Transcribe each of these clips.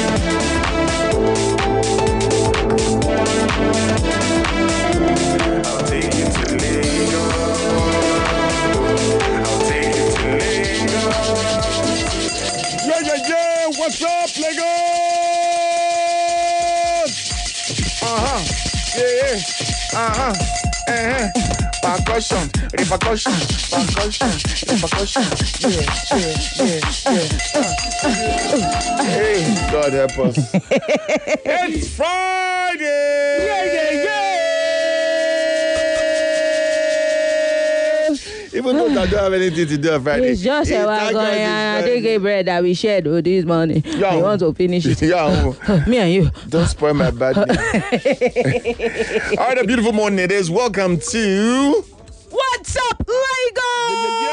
I'll take you to Lagos. I'll take you to Lagos. Yeah. What's up, Lagos? Percussion, repercussion, percussion, repercussion. Yeah. Hey, God help us. It's Friday. Yeah. Even though I don't have anything to do on Friday. It's just a wagon and I take a bread that we shared this morning. I want to finish it. Me and you. Don't spoil my bad name. All right, a beautiful morning it is. Welcome to... What's up, Lagos?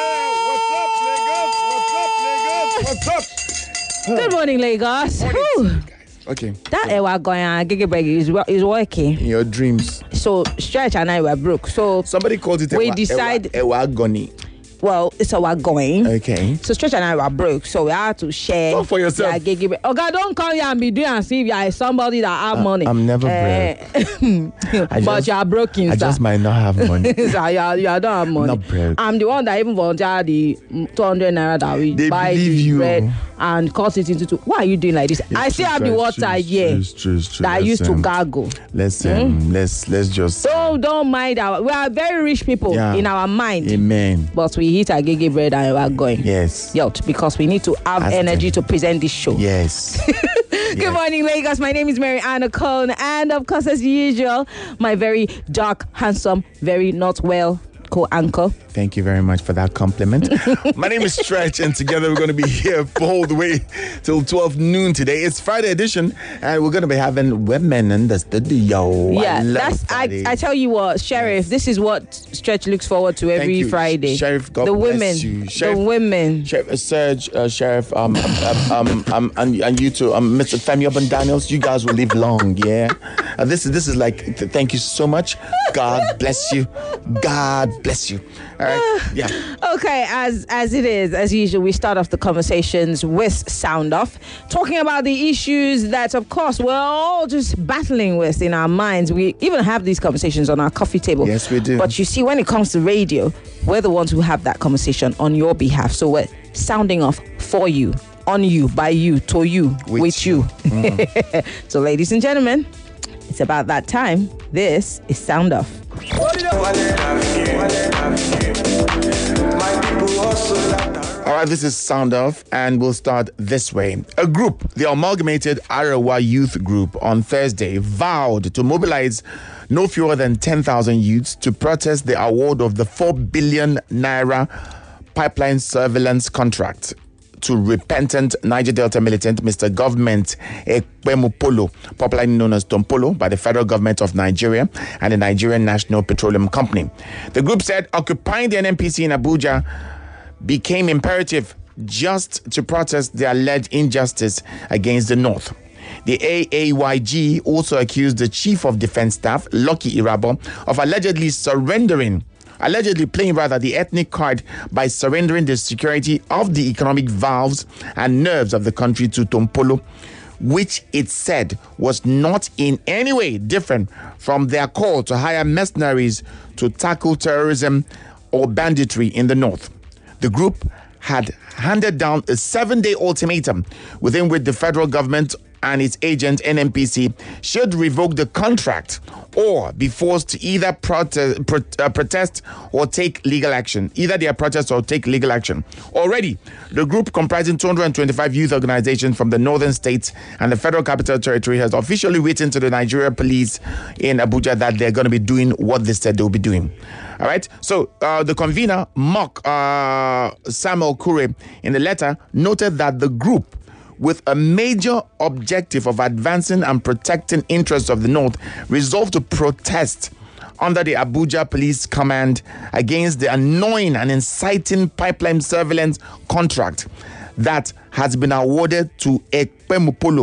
What's up? Good morning, Lagos. Okay. That wagon and Gigi Bread is working. In your dreams. So Stretch and I were broke. So somebody called it Ewagoni. Well, it's our going. Okay. So Stretch and I were broke, so we had to share. Talk for yourself. Oh God, don't come here and be doing and see if you are somebody that have money. I'm never broke. But you are broken. I just might not have money. So you don't have money. Not broke. I'm the one that even volunteered the 200 naira that we buy the bread and cut it into two. Why are you doing like this? I still have the water here that I used to gargle. Let's just. Don't mind we are very rich people in our mind. Amen. But we eat our Gigi Bread and we are going. Yes. Because we need to have energy to present this show. Yes. Good morning, Lagos. My name is Mary Anna Cone. And of course, as usual, my very dark, handsome, very not well co-anchor. Thank you very much for that compliment. My name is Stretch, and together we're going to be here all the way till 12 noon today. It's Friday edition, and we're going to be having women in the studio. Yeah, I tell you what, Sheriff, this is what Stretch looks forward to every Friday. Sheriff, God bless you. Sheriff, the women. Sheriff, Serge, Sheriff, and you two, Mr. Femi Urban Daniels, you guys will live long, yeah? This is like, thank you so much. God bless you. God bless you. All right. Yeah. Okay, as it is, as usual, we start off the conversations with Sound Off, talking about the issues that, of course, we're all just battling with in our minds. We even have these conversations on our coffee table. Yes, we do. But you see, when it comes to radio, we're the ones who have that conversation on your behalf. So we're sounding off for you, on you, by you, to you, with you. Mm. So, ladies and gentlemen, it's about that time. This is Sound Off. All right, this is Sound Off, and we'll start this way. A group, the Amalgamated Arawa Youth Group, on Thursday vowed to mobilize no fewer than 10,000 youths to protest the award of the 4 billion naira pipeline surveillance contract to repentant Niger Delta militant Mr. Government Ekpemupolo, popularly known as Tompolo, by the federal government of Nigeria and the Nigerian National Petroleum Company. The group said occupying the NNPC in Abuja became imperative just to protest the alleged injustice against the North. The AAYG also accused the Chief of Defense Staff, Lucky Irabo, of allegedly playing the ethnic card by surrendering the security of the economic valves and nerves of the country to Tompolo, which it said was not in any way different from their call to hire mercenaries to tackle terrorism or banditry in the North. The group had handed down a 7-day ultimatum within which the federal government and its agent NNPC should revoke the contract or be forced to either protest or take legal action. Either they are protest or take legal action. Already, the group comprising 225 youth organizations from the northern states and the Federal Capital Territory has officially written to the Nigeria police in Abuja that they're going to be doing what they said they'll be doing. All right. So the convener, Samuel Kure, in the letter noted that the group, with a major objective of advancing and protecting interests of the North, resolved to protest under the Abuja Police Command against the annoying and inciting pipeline surveillance contract that has been awarded to Ekpemupolo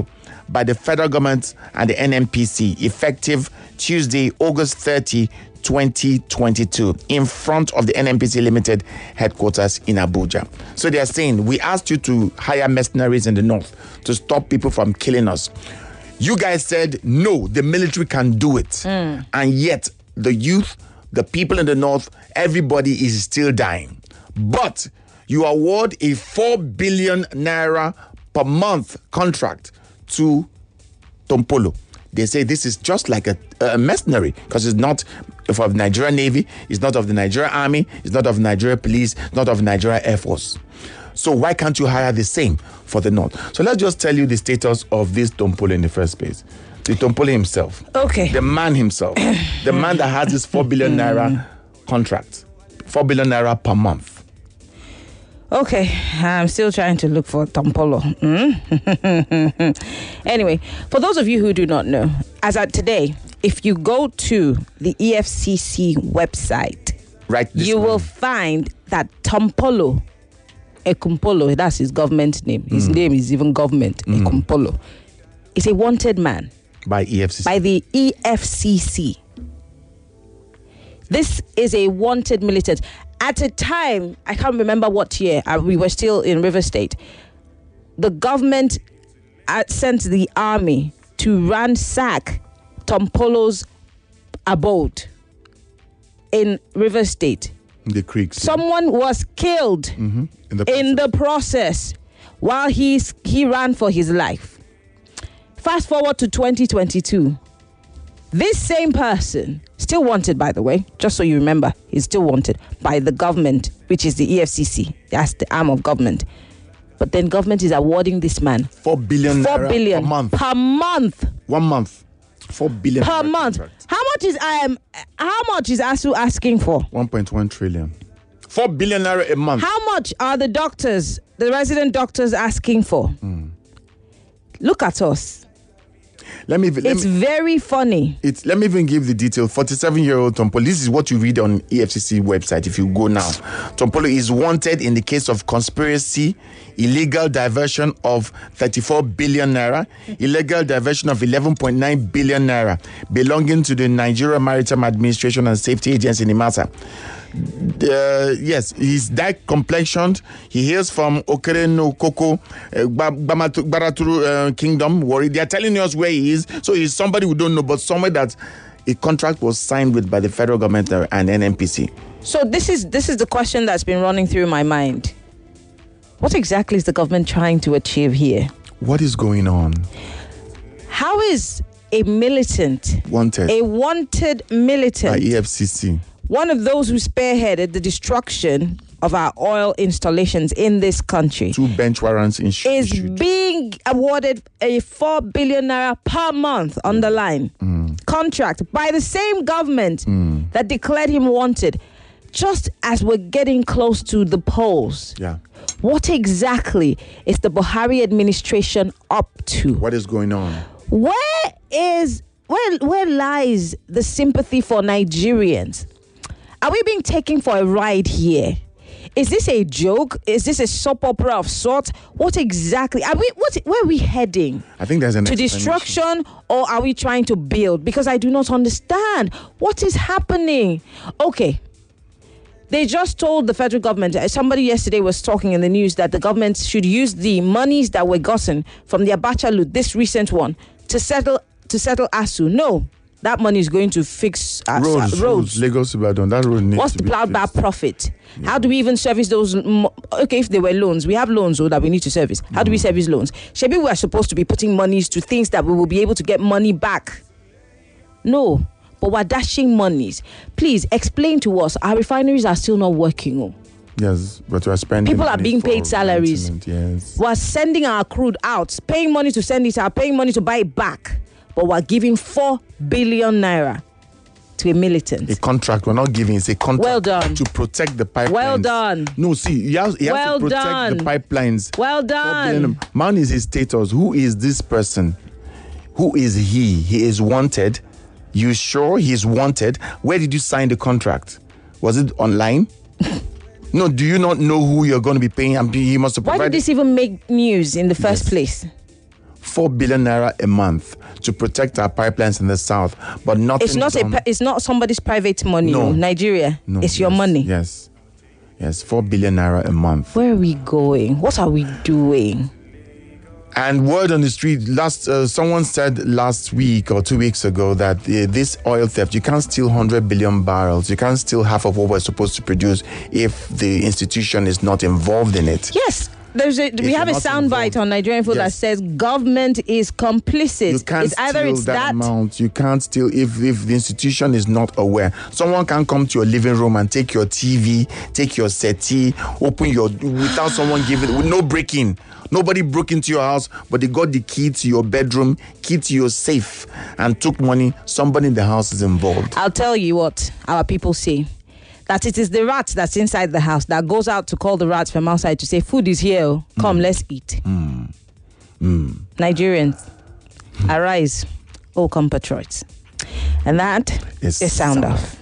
by the federal government and the NNPC effective Tuesday, August 30, 2022 in front of the NNPC Limited headquarters in Abuja. So they are saying, we asked you to hire mercenaries in the north to stop people from killing us. You guys said, no, the military can do it. And yet the youth, the people in the north, everybody is still dying. But you award a 4 billion naira per month contract to Tompolo. They say this is just like a mercenary because it's not of the Nigerian Navy, it's not of the Nigerian Army, it's not of the Nigerian Police, not of the Nigerian Air Force. So why can't you hire the same for the North? So let's just tell you the status of this Tompolo in the first place. The Tompolo himself. Okay. The man himself. The man that has this 4 billion naira contract. 4 billion naira per month. Okay, I'm still trying to look for Tompolo. Anyway, for those of you who do not know, as at today, if you go to the EFCC website, right, you will find that Tompolo Ekumpolo, that's his government name. His name is even government, Ekumpolo, is a wanted man. By EFCC. By the EFCC. This is a wanted militant. At a time, I can't remember what year, we were still in River State. The government sent the army to ransack Tompolo's abode in River State. The creeks. Someone was killed in the process while he ran for his life. Fast forward to 2022. This same person, still wanted, by the way, just so you remember, he's still wanted by the government, which is the EFCC. That's the arm of government. But then government is awarding this man 4 billion per month. Per month. 1 month. 4 billion per month. Contract. How much is ASU asking for? 1.1 trillion. 4 billion naira a month. How much are the doctors, the resident doctors, asking for? Look at us. It's very funny. Let me even give the detail. 47-year-old Tompolo. This is what you read on EFCC website if you go now. Tompolo is wanted in the case of conspiracy, illegal diversion of 34 billion naira, illegal diversion of 11.9 billion naira belonging to the Nigeria Maritime Administration and Safety Agency in Nimata. Yes, he's dark complexioned. He hails from Okereno Koko, Baraturu Kingdom. Warri. They are telling us where he is. So he's somebody we don't know, but somewhere that a contract was signed with by the federal government and NNPC. So this is the question that's been running through my mind. What exactly is the government trying to achieve here? What is going on? How is a militant, a wanted militant, by EFCC, one of those who spearheaded the destruction of our oil installations in this country, 2 bench warrants is being awarded a 4 billion naira per month on the line contract by the same government that declared him wanted, just as we're getting close to the polls? Yeah. What exactly is the Buhari administration up to? What is going on? Where lies the sympathy for Nigerians? Are we being taken for a ride here? Is this a joke? Is this a soap opera of sorts? What exactly? Where are we heading? I think there's an to destruction, or are we trying to build? Because I do not understand. What is happening? Okay. They just told the federal government, somebody yesterday was talking in the news that the government should use the monies that were gotten from the Abacha loot, this recent one, to settle ASU. No. That money is going to fix roads. Lagos Ibadan. That road needs What's to the be plowed back profit? Yeah. How do we even service those? Okay, if they were loans, we have loans that we need to service. How do we service loans? Maybe we are supposed to be putting monies to things that we will be able to get money back. No, but we're dashing monies. Please explain to us. Our refineries are still not working. Oh. Yes, but we're spending. People are being paid salaries. Yes. We're sending our crude out, paying money to send it out, paying money to buy it back. But we're giving 4 billion naira to a militant. A contract. We're not giving. It's a contract. Well done. To protect the pipelines. Well done. No, see, you have to protect the pipelines. Well done. Man is his status. Who is this person? Who is he? He is wanted. You sure he's wanted? Where did you sign the contract? Was it online? No, do you not know who you're going to be paying? He must have provided. Why did this even make news in the first place? 4 billion naira a month to protect our pipelines in the south, but nothing. It's not somebody's private money. No. Nigeria. No, it's your money. Yes, 4 billion naira a month. Where are we going? What are we doing? And word on the street, someone said last week or 2 weeks ago that this oil theft, you can't steal 100 billion barrels. You can't steal half of what we're supposed to produce if the institution is not involved in it. Yes. We have a soundbite on Nigerian Food that says government is complicit. You can't steal that amount. You can't steal if the institution is not aware. Someone can come to your living room and take your TV, take your settee, open without someone giving, with no break-in. Nobody broke into your house, but they got the key to your bedroom, key to your safe, and took money. Somebody in the house is involved. I'll tell you what our people say. That it is the rat that's inside the house that goes out to call the rats from outside to say, food is here, come, let's eat. Nigerians, arise, O compatriots. And that is Sound Off.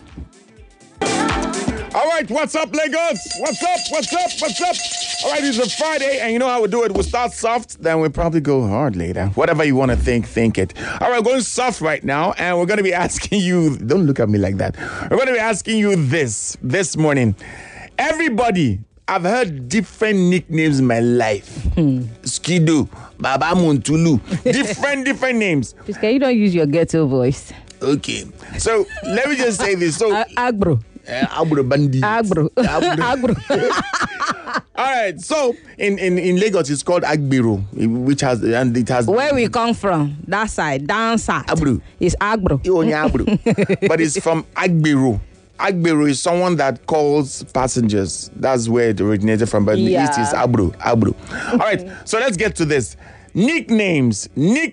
All right, what's up, Lagos? What's up? All right, it's a Friday, and you know how we do it. We'll start soft, then we'll probably go hard later. Whatever you want to think it. All right, we're going soft right now, and we're going to be asking you, don't look at me like that. We're going to be asking you this morning. Everybody, I've heard different nicknames in my life. Skido, Baba Muntulu, different names. Please, can you don't use your ghetto voice? Okay, so let me just say this. So Agbro. Agbro. All right, so in Lagos it's called Agbero, which has where we come from, that side, down south. Agbro. It's Agbro. But it's from Agbero. Agbero is someone that calls passengers. That's where it originated from, but in the East is Agbero. All right, so let's get to this. Nicknames.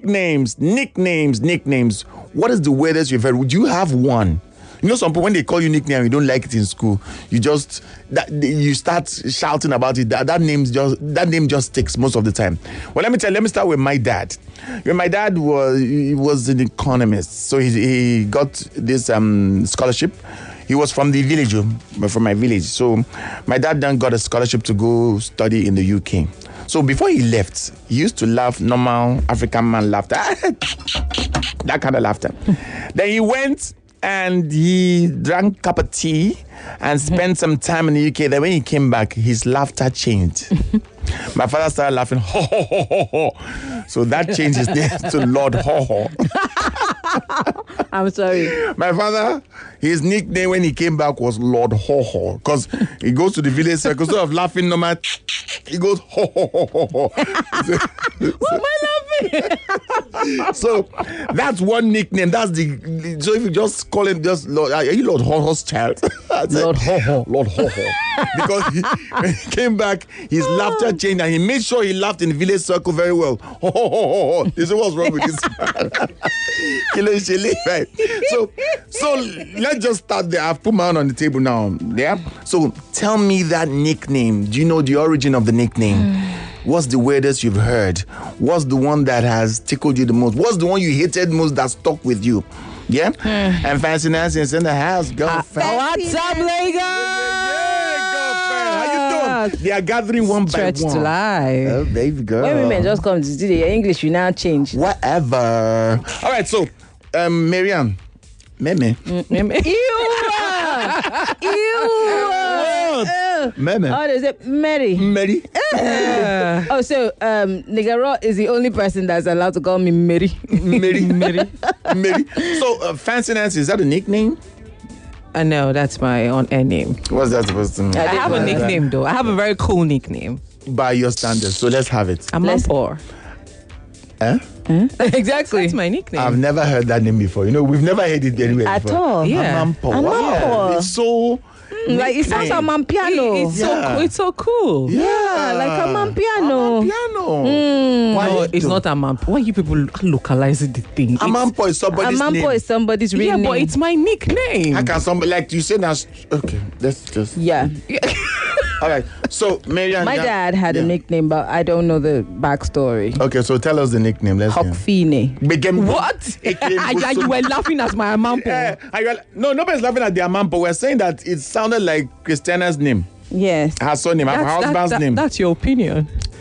What is the weirdest you've heard? Would you have one? You know, some people, when they call you nickname, you don't like it in school. You start shouting about it. That name just sticks most of the time. Well, let me start with my dad. My dad was an economist, so he got this scholarship. He was from the village, from my village. So my dad then got a scholarship to go study in the UK. So before he left, he used to laugh normal African man laughter, that kind of laughter. Then he went and he drank a cup of tea and spent some time in the UK. Then when he came back, his laughter changed. My father started laughing, ho, ho, ho, ho, ho. So that changed his name to Lord Ho Ho. I'm sorry. My father, his nickname when he came back was Lord Ho Ho, because he goes to the village circle, instead of laughing no matter, he goes ho ho ho ho ho. What am I laughing? So that's one nickname. So if you just call him just Lord, are you Lord Ho Ho's child? Lord Ho Ho. Lord Ho Ho. Because when he came back, his laughter changed, and he made sure he laughed in the village circle very well. Ho ho ho ho ho. You see what's wrong with this man? Right. So let's just start there. I've put mine on the table now. Yeah. So tell me that nickname. Do you know the origin of the nickname? What's the weirdest you've heard? What's the one that has tickled you the most? What's the one you hated most that stuck with you? Yeah? And Fancy Nancy is in the house. Girlfriend. What's up, Lagos? How you doing? They are gathering one by one. Stretch to life. Oh, baby girl. When women just come to do your English, you now change. Whatever. All right, so, Marianne. Meme. Ew! Meme. Oh, there's a Mary. Mary. So Nigaro is the only person that's allowed to call me Mary. Mary. So, Fancy Nancy, is that a nickname? No, that's my on-air name. What's that supposed to mean? I have a nickname, though. I have a very cool nickname. By your standards, so let's have it. I'm poor. Exactly. That's my nickname. I've never heard that name before. You know, we've never heard it anywhere at before. all. Yeah. Amampo. It's so... like it sounds like Mampiano. It's so cool. Yeah, like a Mampiano. Why No, it's not Amampo. Why you people localize the thing? Amampo is somebody's name. Amampo is somebody's real name. Yeah, but it's my nickname. How can somebody, like you say that? Okay, let's just... Yeah. All right, so Marianne... My dad had a nickname, but I don't know the backstory. Okay, so tell us the nickname. Let's hear. Hokfine. What? You were laughing at my Amampo. No, nobody's laughing at the Amampo. We're saying that it sounded like Christiana's name. Yes. Her surname, her husband's name. That's your opinion.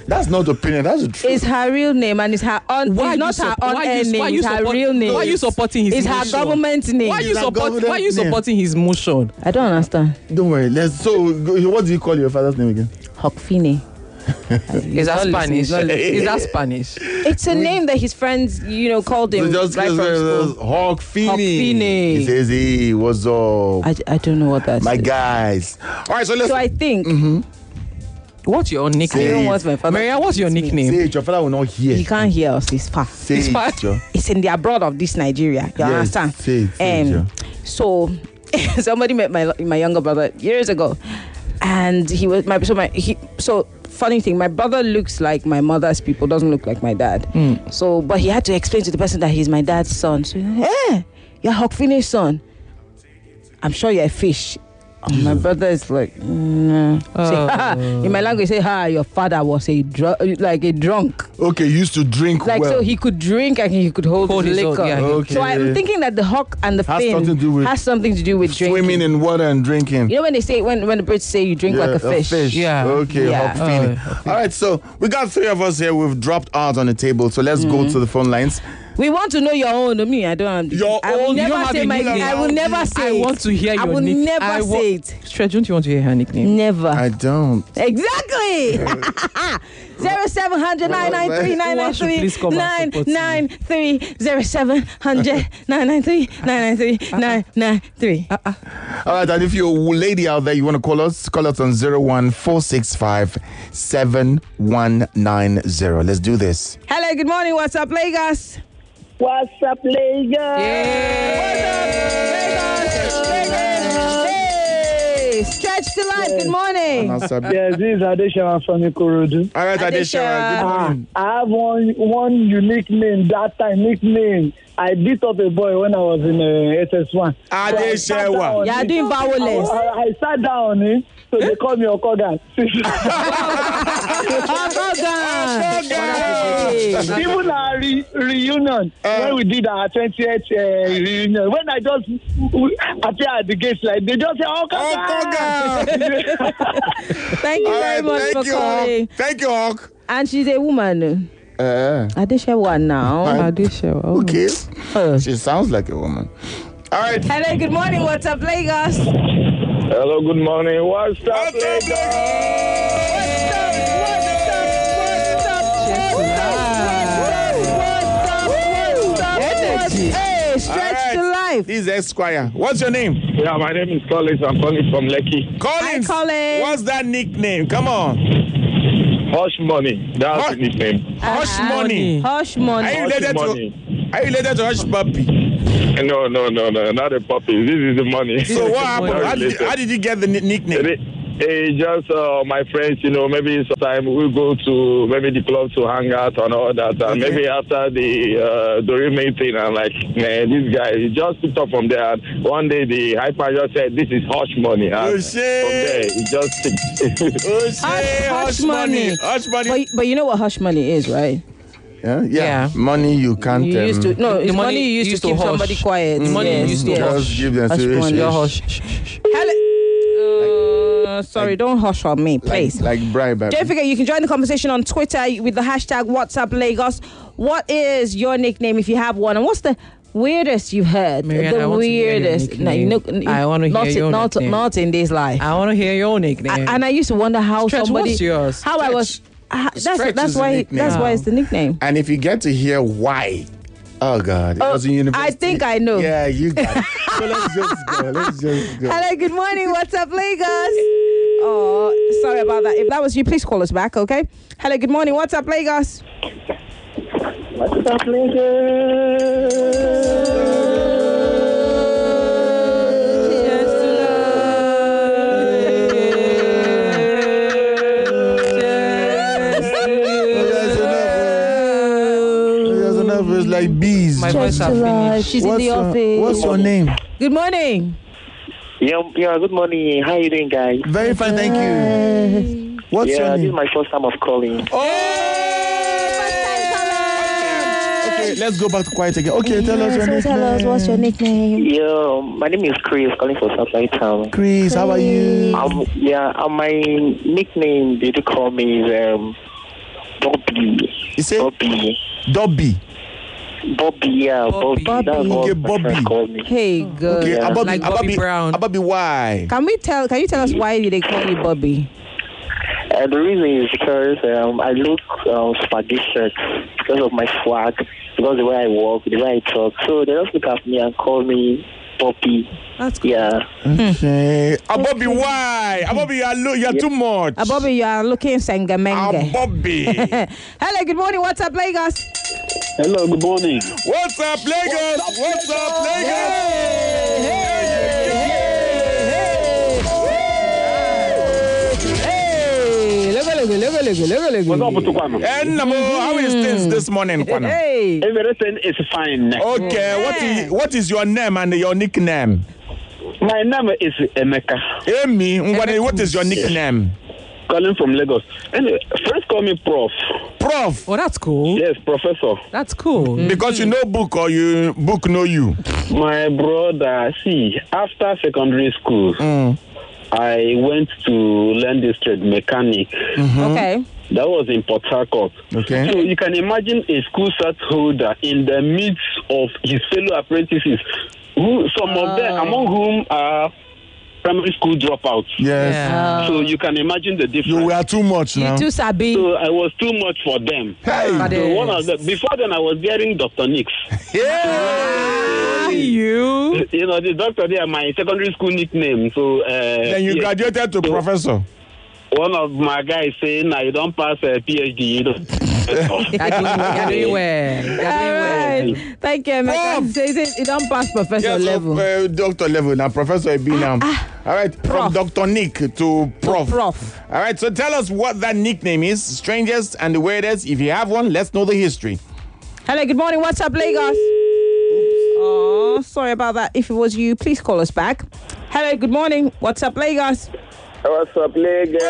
That's not opinion. That's the truth. It's her real name and it's her on. Why It's you not her sup- why on-air you- name. why you It's her support- real name. Why are you supporting his It's her motion? government name. Why you It's her support? Why are you government name. supporting his motion? I don't understand. Don't worry. What do you call your father's name again? Hokfine. Is that Spanish? He's not listening. Is that Spanish? It's a name that his friends, called him So just right from school. Hawk Feeney. Hawk-Feeney. He says, "Hey, what's up, I don't know what that my is. guys?" All right, so let's So I think What's your I nickname? don't want my father. Maria, what's your nickname? say it. Your father will not hear. He can't hear us. He's far. Say It's it, fine. Joe. It's in the abroad of this Nigeria. You Yes, understand? say it, Joe. So somebody met my younger brother years ago, and he was so funny thing. My brother looks like my mother's people, doesn't look like my dad. So, but he had to explain to the person that he's my dad's son. So, hey, you're Hokfine's son. I'm sure you're a fish. My brother is like, no. In my language, say, your father was a drunk. Okay, he used to drink Like, well. so he could drink and he could hold Hold his his own, liquor. yeah, Okay. So I'm thinking that the hawk and the Has fin something to do with has something to do with drinking. Swimming in water and drinking. You know when they say when the Brits say you drink like a fish. Yeah. Okay, Yeah. Hawk Feeney. All right, so we got three of us here. We've dropped ours on the table. So let's go to the phone lines. We want to know your own. Me, I don't. Your I will own? You never don't have say a my. nickname. I will never say. I it. want to hear your I will nickname. never say it. Stretch, don't you want to hear her nickname? Never. I don't. Exactly. 0700 993 Why should please come and support me? 993 0700 993 993 993. All right, and if you're a lady out there, you want to call us on 01465 7190. Let's do this. Hello, good morning. What's up, Lagos? What's up, Lagos? Hey, stretch to life. Good morning. Yes, this is Adeshawa from Ikorodu. All right, Adeshawa, good morning. I have one unique name that time. Nickname. I beat up a boy when I was in SS1. Adeshawa. You are doing violence. I sat down on him, so they call me Okogan. Even our reunion, when we did our 20th reunion, when I just appear at the gate, like they just say, Okogan. Thank you very much for calling. Thank you, Hawk. And she's a woman. Adeshawa now. Adeshawa. Okay. She sounds like a woman. All right. Hello, good morning. What's up, Lagos? Hello, good morning. What's up, Hey, stretch to life. This is Esquire. What's your name? Yeah, my name is Collins. I'm calling from Lekki. Collins. Hi, Collins. What's that nickname? Come on. Hush Money. That's the nickname. Hush Money. Hush money. Are you related to Hush Puppy? No, not a puppy. This is the money. So what happened? Not How did you get the nickname? Just my friends, maybe sometime we go to maybe the club to hang out and all that. And maybe after the Dorime thing, I'm like, man, this guy, he just picked up from there. And one day the hyper just said, this is Hush Money. And Oh, from shit. there, he just Hush money. Hush Money. But you know what hush money is, right? Yeah. Money you can't. You used to the it's money money you used to keep hush. somebody quiet. The money you Yes, used to yes. just give them Hush money. Your hush. hush. Hello. Sorry, don't hush on me, please. Like bribe. Don't forget, you can join the conversation on Twitter with the hashtag WhatsApp Lagos. What is your nickname if you have one? And what's the weirdest you've heard? Marianne, the I want to hear your weirdest. nickname. I want to hear your nickname. Not in this life. I want to hear your nickname. And I used to wonder how Stretch, somebody. what's yours? How I was. Stretch That's is the why. nickname. That's why it's the nickname. And if you get to hear why, oh God, it was in university. I think I know. Yeah, you got it. So let's just go. Hello, good morning. What's up, Lagos? Oh, sorry about that. If that was you, please call us back, okay? Hello, good morning. What's up, Lagos? What's up, It's like bees. My voice have finished. She's in the office. What's your name? Good morning. Yeah, good morning. How you doing, guys? Very fine, thank you. What's your This is name? my first time of calling. Okay, let's go back to quiet again. Okay, tell us your name. Tell us what's your nickname. Yeah, my name is Chris, calling for Southside Town. Chris, how are you? My nickname they do call me is Bobby. You say Bobby. Dobby. Bobby, yeah. Bobby. That's Okay, what my Bobby. friend called me. Hey, good. Okay, Ababi, Like Bobby Brown. Ababi, why? Can you tell us why they call you Bobby? The reason is because I look spaghetti because of my swag, because of the way I walk, the way I talk. So they just look at me and call me Bobby. That's cool. Yeah. Okay. Ababi, why? Ababi, you're too much. Bobby, you are looking sengamenge. Ababi. Hello, good morning. What's up, Lagos? Hello, good morning. What's up, Lagos? What's up, Lagos? What's up, Kwame? How is things this morning, Kwame? Hey. Everything is fine. Okay, what is your name and your nickname? My name is Emeka, Amy, what is your nickname? calling from Lagos. Anyway, friends call me Prof. Prof. Oh, that's cool. Yes, Professor. That's cool. Because you know book or you book know you. My brother, see, after secondary school, I went to learn this trade, mechanic. Okay. That was in Port Harcourt. Okay. So you can imagine a school cert holder in the midst of his fellow apprentices, who some of them, among whom are primary school dropouts. Yes. Yeah. So you can imagine the difference. You were too much now. You too sabi. So I was too much for them. Hey. So one of them, before then I was hearing Dr. Nix. Yeah. You. You know, the doctor there, my secondary school nickname. So Then you graduated to professor. one of my guys saying, "Now you don't pass a PhD." You don't. You're doing well. You're doing well. Right. Thank you, Emeka. Prof. Say it don't pass professor Yes, level. doctor level. Now, Professor Ebi now. All right, from Prof. Dr. Nick to Prof. Prof. All right, so tell us what that nickname is, strangest and the weirdest. If you have one, let's know the history. Hello, good morning. What's up, Lagos? Oh, sorry about that. If it was you, please call us back. Hello, good morning. What's up, Lagos? What's up, Lagos?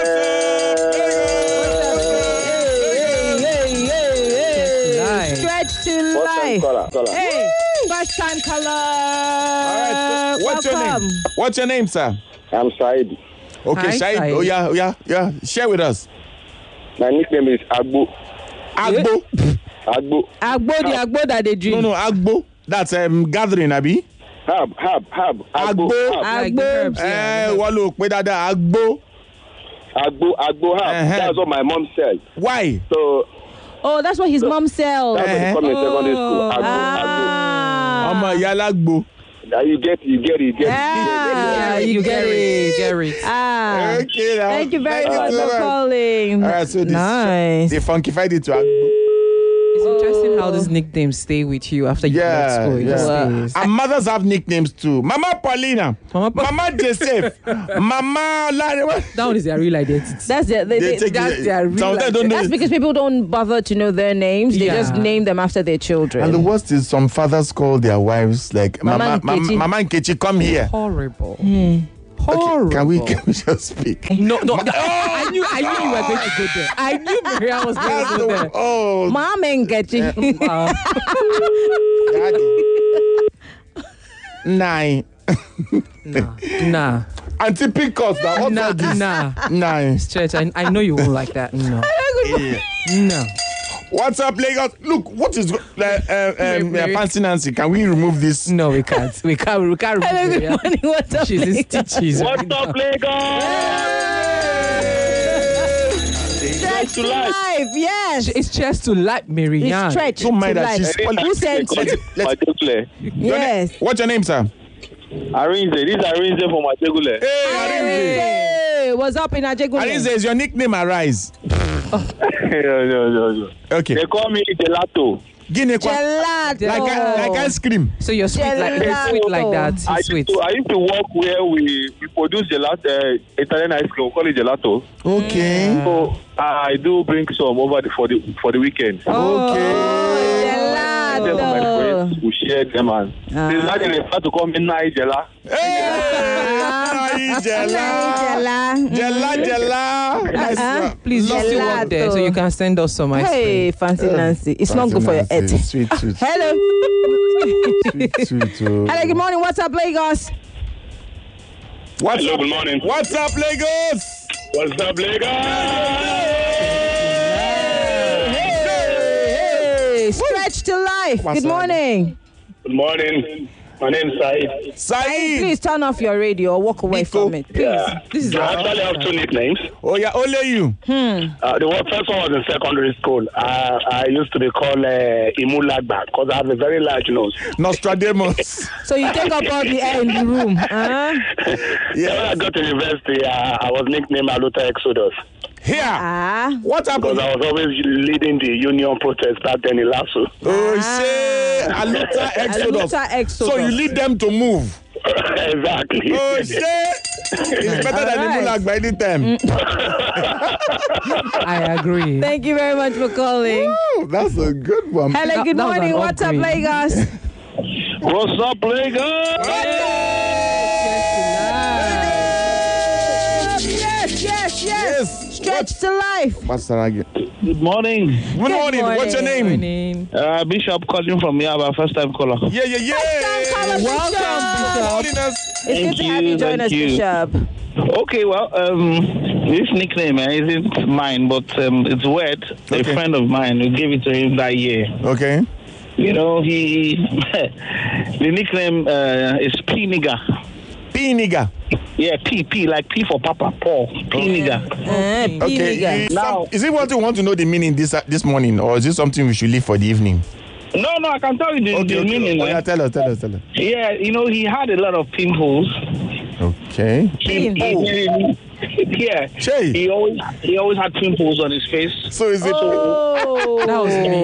Live. Stretch to life. Hey, first time caller. All right, so what's your Welcome. name? What's your name, sir? I'm Said. Okay, Hi, Shahid. Said. Oh, yeah. Share with us. My nickname is Agbo. Agbo. Agbo. Agbo that they drink. No, Agbo. That's gathering, Abi. Hab. Agbo. Like the herbs, yeah. Walu, Pedada, Agbo. Agbo Hab. That's what my mom said. Why? So Oh, that's what his mom sells. that's what they call me in secondary school. Agbo. Ah. Yalagbo. You get it. Ah, you get it. Get it. Ah. Okay, now. Thank you very much so for much. calling. All right, so this, Nice. they funkified it to Agbo. It's interesting how these nicknames stay with you after you left school. It just stays. And mothers have nicknames too. Mama Paulina, Mama Joseph, Mama Larry. That one is their real identity. That's their, Take that's it- their real sometimes don't know that's it. because people don't bother to know their names. They Yeah. just name them after their children. And the worst is some fathers call their wives like Mama Nkechi. Mama Nkechi, come here. Horrible. Okay, Horrible. can we just speak? No. I knew you were going to go there. I knew Maria was going to go there. Oh, Mom ain't getting. Nine. Nah. Auntie Picos, that what's all this? Nah. Nine. Church, I know you won't like that. No. Yeah. No. What's up, Lagos? Look, what is Fancy Nancy? Can we remove this? No, we can't. We can't remove Hello, good Maria. morning. What's up? She's in Lagos? stitches. What's up, Lagos? Stretch to life. Yes. It's chest to light, Miriam. It's stretch Don't mind to that. life. She's calling. Who sent you? Yes. What's your name, sir? Arinze. This is Arinze from Majegule. Hey, Hey, what's up in Ajegule? Arinze, is your nickname Arise? No. Okay. They call me Gelato. Guinea Gelato. like ice cream. So you're sweet like that. I You're sweet. used to work where we produce gelato, Italian ice cream. We call it gelato. Okay. So I do bring some over for the weekend. Okay. Just my Gelato. friends who share them and since that they start to call me Nigella. Hey, Jela. Jela. Nice one. Please, you still work there, so you can send us some ice cream. Hey, Fancy Nancy. It's not good for your head. Sweet. Hello. Sweet. Hello, good morning. What's up, Lagos? What's Hello, up? good morning. What's up, Lagos? What's up, Lagos? Hey, stretch to life. Good morning. Good morning. My name is Said. Saeed. Please turn off your radio or walk away Nico. from it. Please. Yeah. This is I actually have two nicknames. Oh, yeah, only you. The first one was in secondary school. I used to be called Imulagba because I have a very large nose. Nostradamus. So you take up all the air in the room. Yeah, when I got to university, I was nicknamed Aluta Exodus Here. What because happened? I was always leading the union protest back then in Lasso. Oh, shit. Aluta Exodus. Aluta Exodus. So you lead them to move. Exactly. Oh, shit. It's better than Alright. Imulag by any time. I agree. Thank you very much for calling. Oh, that's a good one. Hello, good that was morning. an What's up, upgrade. Lagos? What's up, Lagos? Yes. Yes. Stretch to life. What's that again? Good morning. Good morning. What's your name? Morning. Bishop calling from Yaba, first time caller. Yeah. Welcome, Calling us. It's good to have you join us, Thank you. Bishop. Okay, well, this nickname isn't mine, but it's weird. Okay. A friend of mine who gave it to him that year. Okay. You know, the nickname is P nigga. P nigga. Yeah, P, like P for Papa, Paul. P nigga. Okay. Now- Is it what you want to know the meaning this morning, or is it something we should leave for the evening? No, I can tell you the meaning. Oh, yeah, tell us. Yeah, you know, he had a lot of pimples. Okay. Yeah. Shay. He always had pimples on his face. So is it? Oh, That was me.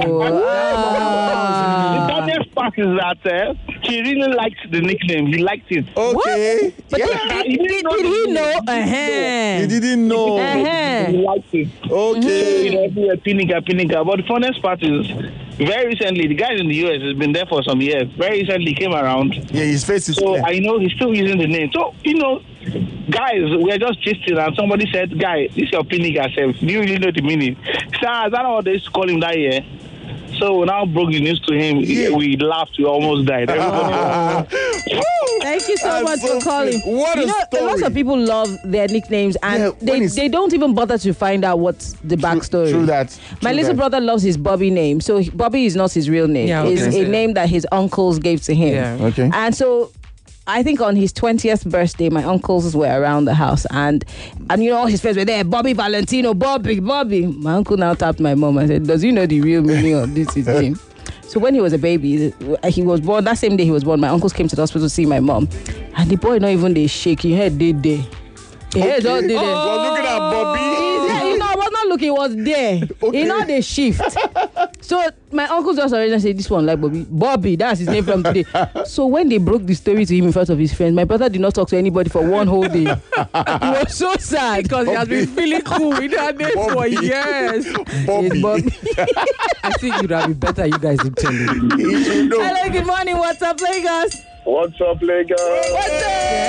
The funniest part is that he really liked the nickname. He liked it. Okay. But Yeah. did he know? You didn't know. He liked it. Okay. You know, Pinica. But the funniest part is, very recently, the guys in the US has been there for some years. Very recently came around. Yeah, his face is So clear. I know he's still using the name. So, you know, guys, we're just gisting and somebody said, guy, this is your Pinica self. Do you really know the meaning? So, I don't know what they used to call him that year. So we now broke the news to him. Yeah. We laughed. We almost died. Everybody Thank you so That's much so for calling. sweet. What a A lot story. of people love their nicknames and Yeah, when they don't even bother to find out what's the backstory. True that. My True little that. brother loves his Bobby name. So Bobby is not his real name. Yeah, I was It's gonna a say name that his uncles gave to him. Yeah. Okay. And so I think on his 20th birthday, my uncles were around the house and you know, all his friends were there. Bobby Valentino, Bobby. My uncle now tapped my mom and said, does he know the real meaning of this his name? So when he was a baby, he was born, that same day he was born, my uncles came to the hospital to see my mom. And the boy not even they shake, he had day. He had all day. Well, looking at Bobby. You know, I was not looking, he was there. Okay. You know, they shift. So my uncle just already said, this one like Bobby, that's his name from today. So when they broke the story to him in front of his friends, my brother did not talk to anybody for one whole day. He was so sad. Because he has been feeling cool with that name for Bobby. years. Bobby. Yes, Bobby. I think it would have been better you guys did tell me. You should know. Hello, good morning. What's up, Lagos? What's up, Lagos? What's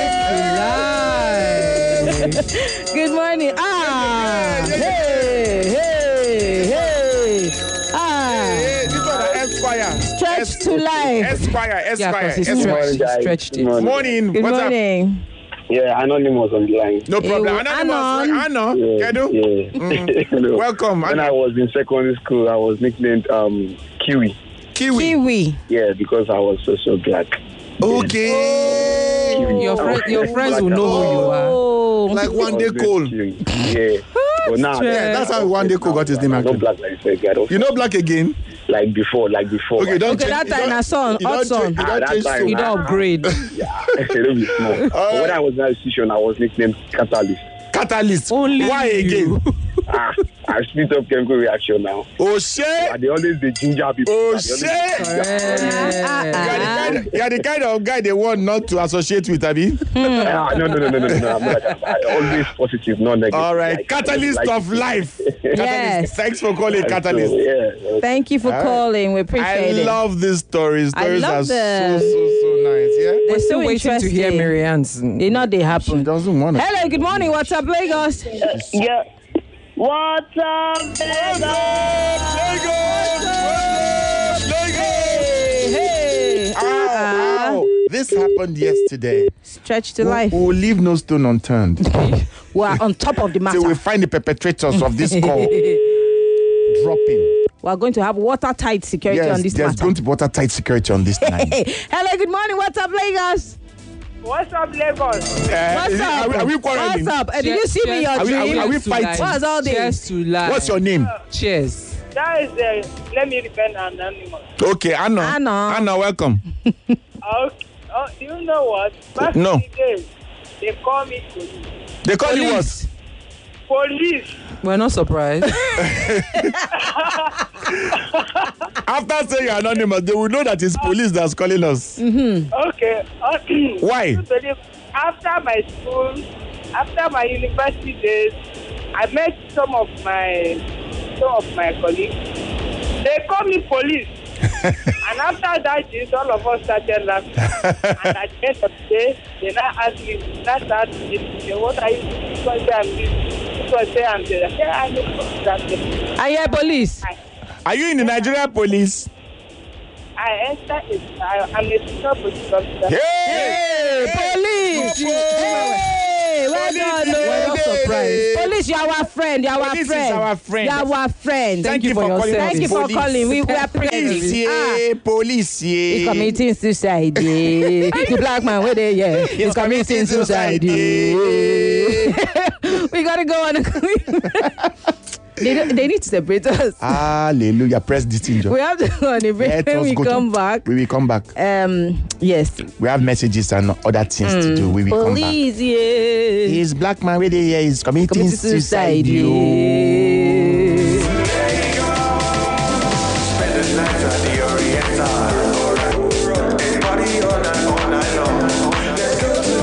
up? Good morning. Hey. Hey, this one Esquire. Stretch to life. Esquire. Yeah, because he's Esquire. stretched it. Morning. Good What's up? morning. Yeah, Anonymous on the line. No problem. Hey, Anon. Anna. Kedu? Hello. Welcome. When I was in secondary school, I was nicknamed Kiwi. Kiwi. Yeah, because I was so black. Okay. Your friends will know who you are. Oh. Like one day Cole. Yeah. But now, Yeah, that's how one day Cole got his name I'm not actually. black like you said. You know black again? Like before. Okay, don't Okay, change. that time na son, hot son. You don't that change time, so. You don't upgrade. Yeah, don't be small. But when I was in that institution, I was nicknamed Catalyst. Catalyst. Only Why you. again? I split up chemical reaction now. Oh shit. They always the ginger people. Oh They always- shit. You are the kind of guy they want not to associate with, Abi. No. I'm not like that. I always positive, not negative. All right, Like, catalyst like- of life. Yes. Catalyst. Thanks for calling Catalyst. Yeah. Thank you for calling. We appreciate I it. love these stories. I Stories love are them. so nice. Yeah. They're We're so still waiting to interesting. hear Marianne's. They know they She happen. doesn't want to. Hello, good morning. What's up, Lagos? Yeah. What's up, Hey. Ow. This happened yesterday. Stretch to life. We'll leave no stone unturned We are on top of the till we matter. find the perpetrators of this call. Dropping. We are going to have watertight security on this there's matter. going to be watertight security on this tonight. Hello, good morning. What's up, Lagos? What's up, Lagos? What's up? Are we quarreling? What's up? Did you see me in your dream? Are we fighting? What's all this? Cheers to life. What's your name? Cheers. That is let me defend anonymous. Okay, Anna, welcome. Do you know what? Back No. in the days, they call me police. They call you what? Police. We're not surprised. After saying anonymous, they will know that it's police that's calling us. Okay. Why? After my university days, I met some of my colleagues. They call me police. And after that, all of us started laughing. And at the end of the day, they now ask me, what are you doing? Are you a police? Are you in the Nigerian police? I'm a senior police officer. Hey! Police! Hey! Well done, We're not surprised. Police, you are our friend. You are our Police friend. is our friend. You are our friend. Thank you for calling us. Thank you for Police. calling. We appreciate Police, it. police, He's committing suicide. The black man, where they? Yeah, he's committing suicide. We gotta go on. They need to separate us. Hallelujah. Press this thing, John. We have to go on a break. Let When us we go come to- back. We will come back. Yes. We have messages and other things to do. We will come back. Police, yeah. He's black man where they is committing suicide. yeah. Spend the night at the Oriental. Party all night long. Let's go to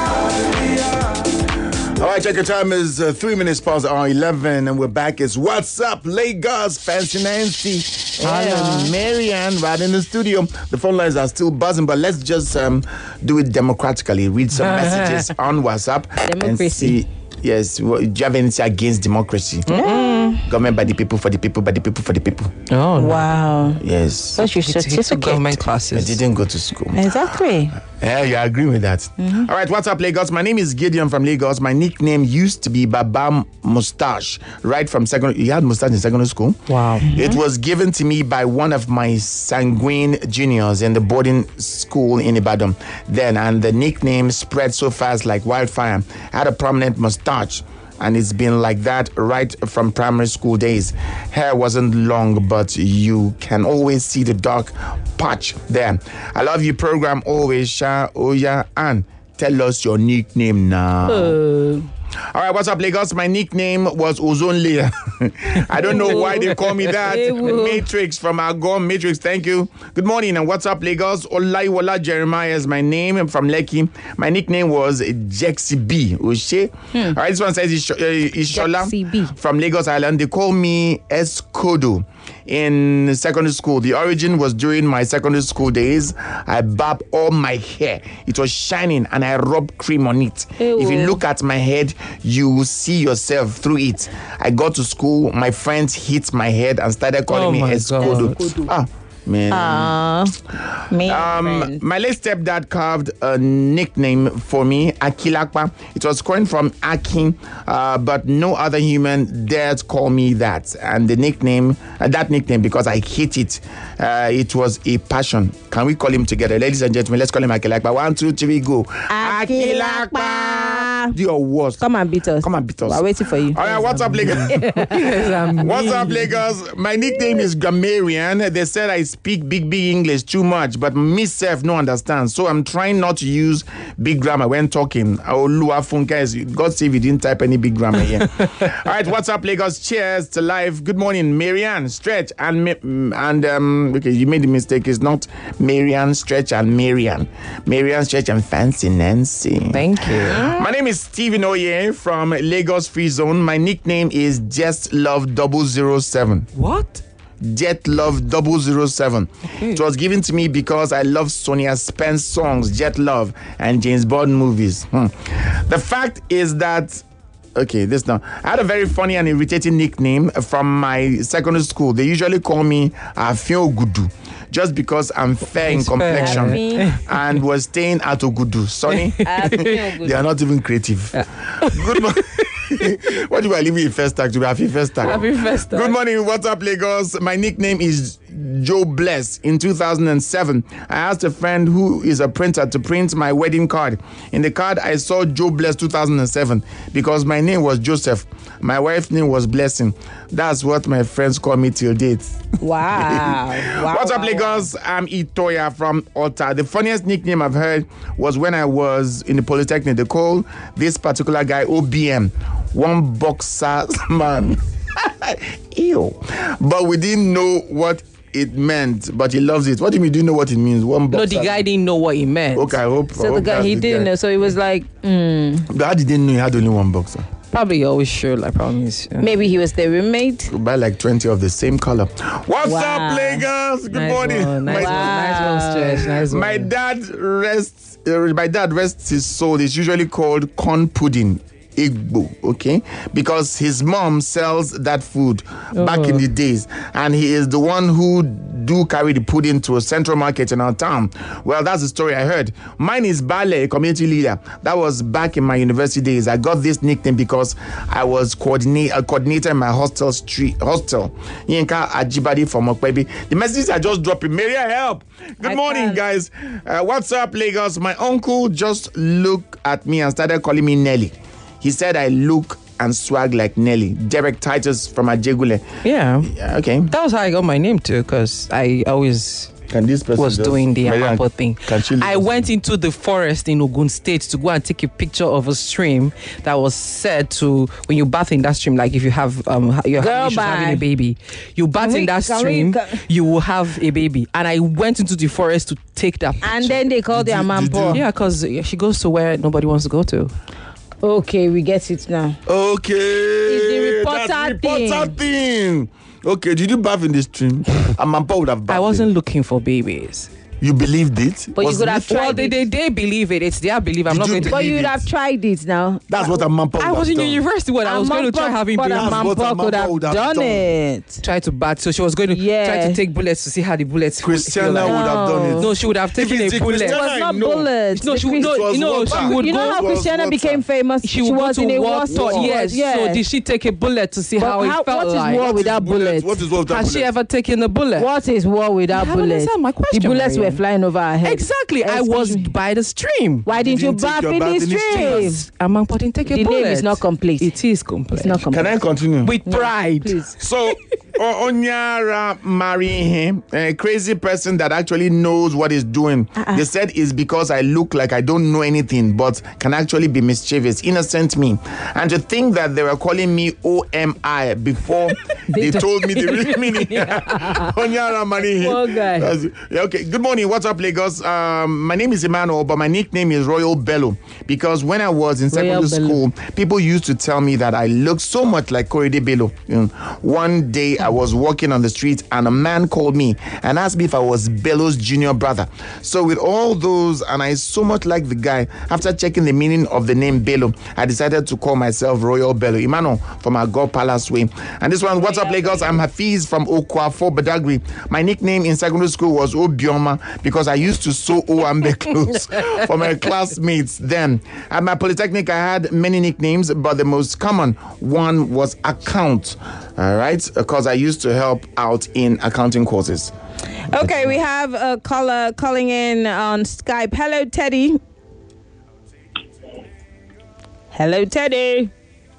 the All right, check your time is 3 minutes past hour 11, and we're back. It's What's Up, Lagos, Fancy Nancy, and Marianne right in the studio. The phone lines are still buzzing, but let's just do it democratically. Read some messages on WhatsApp and Democracy. see. Yes, do you have anything against democracy? Government by the people, for the people, by the people, for the people. Oh, no. Wow. Yes. That's your It's a certificate. government I classes. didn't go to school. Exactly. Yeah, you agree with that. All right, what's up, Lagos? My name is Gideon from Lagos. My nickname used to be Baba Mustache, right from secondary. You had mustache in secondary school? Wow. It was given to me by one of my sanguine juniors in the boarding school in Ibadan then, and the nickname spread so fast like wildfire. I had a prominent mustache, and it's been like that right from primary school days. Hair wasn't long, but you can always see the dark patch there. I love your program always, Sha Oya, and tell us your nickname now. All right, what's up, Lagos? My nickname was Ozone Layer. I don't know why they call me that. Matrix from Agom. Matrix, thank you. Good morning, and what's up, Lagos? Olaiwola Jeremiah is my name. I'm from Lekki. My nickname was Jexi B. Oshe. All right, this one says Ishola Jexi B. from Lagos Island. They call me Eskodo in secondary school. The origin was during my secondary school days. I barbed all my hair. It was shining, and I rubbed cream on it. If you look at my head, you will see yourself through it. I got to school, my friends hit my head and started calling me my Eskodo. God. Man. Friend. My late stepdad carved a nickname for me, Akilakpa. It was coined from Akin, but no other human dared call me that. And the nickname, that nickname, because I hate it. It was a passion. Can we call him together? Ladies and gentlemen, let's call him Akilakpa. 1, 2, 3, go. Akilakpa. Do your worst. Come and beat us. Come and beat us. We're waiting for you. All right, what's up, Lagos? What's up, Lagos? My nickname is Grammarian. They said I speak big English too much, but myself no understand. So I'm trying not to use big grammar when talking. Olua Funke is, God save you didn't type any big grammar here. All right, what's up, Lagos? Cheers to life. Good morning, Marianne, Stretch, and okay, you made the mistake. It's not Marianne, Stretch, and Marianne. Marianne, Stretch, and Fancy Nancy. Thank you. My name is Stephen Oye from Lagos Free Zone. My nickname is Just Love 007. What? Jet Love 007. It was given to me because I love Sonia Spence songs, Jet Love, and James Bond movies. The fact is that okay, this now. I had a very funny and irritating nickname from my secondary school. They usually call me Afio Gudu, just because I'm fair in complexion and was staying at Ogudu. Sorry, they are not even creative. Good morning. What do I leave you in first tag to be happy first tag? Happy first tag. Good morning, what's up, Lagos? My nickname is Joe Bless. In 2007, I asked a friend who is a printer to print my wedding card. In the card, I saw Joe Bless 2007 because my name was Joseph. My wife's name was Blessing. That's what my friends call me till date. Wow. What's up, Lagos? I'm Itoya from Ota. The funniest nickname I've heard was when I was in the Polytechnic. They called this particular guy OBM, one boxer man. Ew. But we didn't know what it meant, but he loves it. What do you mean? Do you know what it means? One boxer. No, the guy didn't know what he meant. Okay, I hope. So the guy, he didn't know. So he was like, But how did he know he had only one boxer? Probably always sure, like promise. Yeah. maybe he was their roommate. Buy like 20 of the same color. What's Wow. up, Lagos? Good Nice morning. one, nice one, nice one, Stretch, nice one. My dad rests his soul. It's usually called corn pudding. Igbo, okay? Because his mom sells that food back in the days, and he is the one who do carry the pudding to a central market in our town. Well, that's the story I heard. Mine is Bale, a community leader. That was back in my university days. I got this nickname because I was coordinator in my hostel. Yinka Ajibadi from Okwebi. The messages are just dropping. Maria, help! Good morning, guys. What's up, Lagos? My uncle just looked at me and started calling me Nelly. He said I look and swag like Nelly. Derek Titus from Ajegule. Yeah. Okay. That was how I got my name too, because I always Can this person was just- doing the Marian, Amampo thing. can she I went into the forest in Ogun State to go and take a picture of a stream that was said to, when you bath in that stream, like if you have you're Girl, having bye. a baby, you bath in that stream, you will have a baby. And I went into the forest to take that picture. And then they called their man Paul. Yeah, because she goes to where nobody wants to go to. Okay, we get it now. Okay. It's the reporter That's reporter thing. Okay, did you bath in the stream? Amampa would have bathed. I wasn't looking for babies. You believed it? But you Was could have it- tried Well, it. they believe it. It's their belief. I'm Did not you going to. But believe you'd it? have tried it now. That's what Amampa would I have was in done. university when I was going to try having But babies. That's what Amampa could Amampa would have have done done. it. Try to bat. So she was going to try to take bullets to see how the bullets Christiana feel like. would have done it. No, she would have taken it's a the bullet. It Christiana was I not know. bullets. No, she would. The It was No, water. she would You know go. how It was Christiana water. became famous? She would go was to in a war. war. Yes. So did she take a bullet to see But how it felt what is like? war without bullets? What is war without Has she bullets? ever taken a bullet? What is war without You haven't bullets? answered my question, The bullets Mariam. were flying over our heads. Exactly. I was Excuse me. by the stream. Why didn't you didn't take bath your in bath the in the stream? Amampa didn't take a The bullet. name is not complete. It is complete. It's not complete. Can I continue? With pride. Please. So, Onyara marrying him, a crazy person that actually knows what he's doing. They said it's because I look like I don't know anything, but can actually be mischievous, innocent me. And to think that they were calling me OMI before they told me the real meaning. Onyara marrying him. Poor guy. Yeah, okay. Good morning. What's up, Lagos? My name is Emmanuel, but my nickname is Royal Bello because when I was in Royal secondary Bello. school, people used to tell me that I look so much like Korede Bello. One day I was walking on the street and a man called me and asked me if I was Bello's junior brother. So with all those, and I so much like the guy, after checking the meaning of the name Bello, I decided to call myself Royal Bello. Emmanuel from our God Palace Way. And this one, what's up, Lagos? I'm Hafiz from Okwafo, Badagry. My nickname in secondary school was Obioma because I used to sew Owambe clothes for my classmates then. At my polytechnic, I had many nicknames, but the most common one was Account. All right, because I used to help out in accounting courses. Okay, we have a caller calling in on Skype. Hello, Teddy. Hello, Teddy.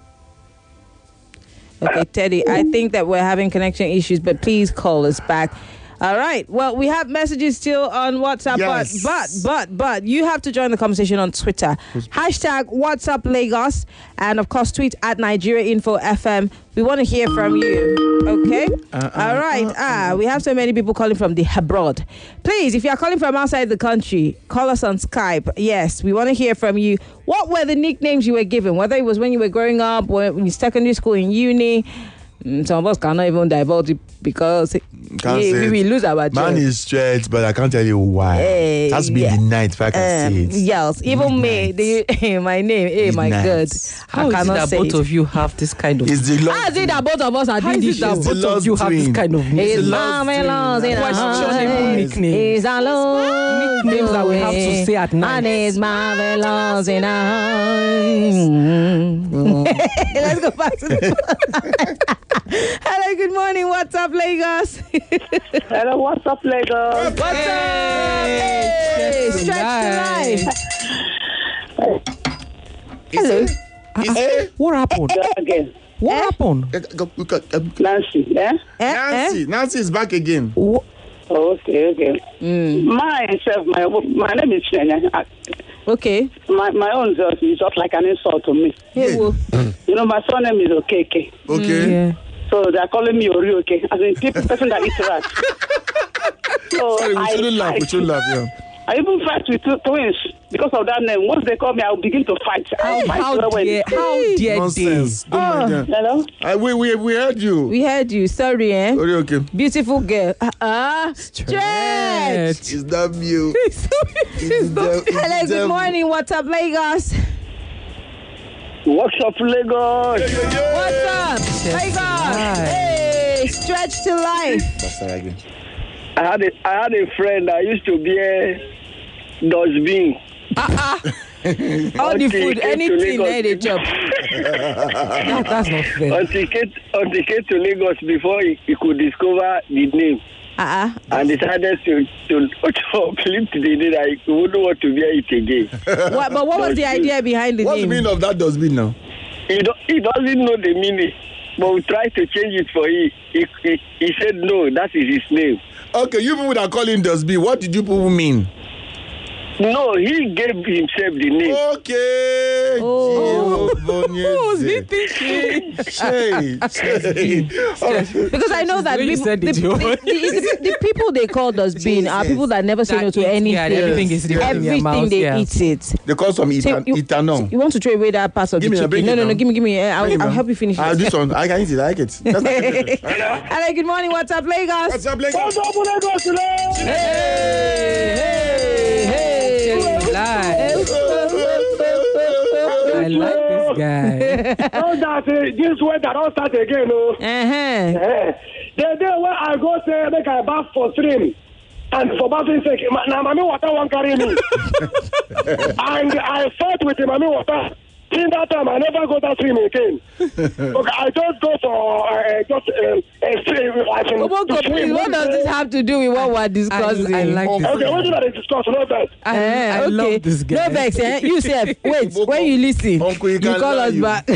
Okay, Teddy, I think that we're having connection issues, but please call us back. All right. Well, we have messages still on WhatsApp, Yes. but you have to join the conversation on Twitter. Hashtag WhatsApp Lagos, and of course tweet at Nigeria Info FM. We want to hear from you. Okay. All right. We have so many people calling from the abroad. Please, if you are calling from outside the country, call us on Skype. Yes, we want to hear from you. What were the nicknames you were given? Whether it was when you were growing up, or in secondary school, in uni. Some of us cannot even divulge it because we lose our job. Man is straight, but I can't tell you why. It has to be the night if I can see it. Yes, even me, my name, my Midnight. God, How I is it cannot that say both it. of you have this kind of? It's the Lord. How is it that both of us are How doing is this it that show? the both of Lord's you have this doing. kind of? It's the Lord's marvelous in doing. our Questionable eyes. nickname. It's alone. Nicknames that we have to say at night. And it's marvelous in Let's go back to the Hello, good morning. What's up, Lagos? Hello, what's up, Lagos? What's up? Hey, stretch to life. Hello. What happened? Again. What happened? Nancy, yeah? Nancy is back again. Okay. Myself, my name is Chenya. Okay. My own is just like an insult to me. Hey, well. You know, my surname is Okeke. Okay. Yeah. So they are calling me Orioke, as in the person that eats rat. So Sorry, we shouldn't laugh. We shouldn't laugh, yeah. I even fight with twins because of that name. Once they call me, I'll begin to fight. How dare they? Nonsense. Don't mind them. Hello? We heard you. We heard you. Sorry, eh? Okay. Beautiful girl. Stretch. Is that you? Hello, good morning. What's up, Lagos? What's up, Lagos? What's up, Lagos? Hey, stretch to life. That's all right. I had a friend that used to be a dustbin. All the food, anything they chop. That's not fair. Until he came to Lagos before he could discover the name. And decided to uplift the name that he wouldn't want to wear it again. But what was the idea behind the What's name? the meaning of that dustbin now? He doesn't know the meaning, but we tried to change it for him. He said no, that is his name. Okay, you people that call him dustbin, what did you people mean? No, he gave himself the name. Okay. Who's he thinking? Because I know that When you people, said it, the people they call dustbin are people that never say no to anything. Yeah, everything is in their Everything mouth, they yeah. eat it. They call some So Itano. you want to throw away that part of Give the me a chicken? bring it No, now. give me. I'll help you finish I'll it. do some. I can eat it. I like it. That's like it. Hello, good morning. What's up, Lagos? What's up, Lagos? What's up, Lagos today? Hey. I like this guy. Know that this weather don't start again, no. The day when I go say make I bath for stream, and for bathing sake, now mommy water won't carry me, and I fought with the mommy water. Since that time, I never go that stream again. Okay, I just go for swim. What does this have to do with what we're discussing? I like this Okay, what did I discuss? No bet. I love this guy. No vex, eh? You say, wait, when you listen, Uncle, you can call lie us you. back.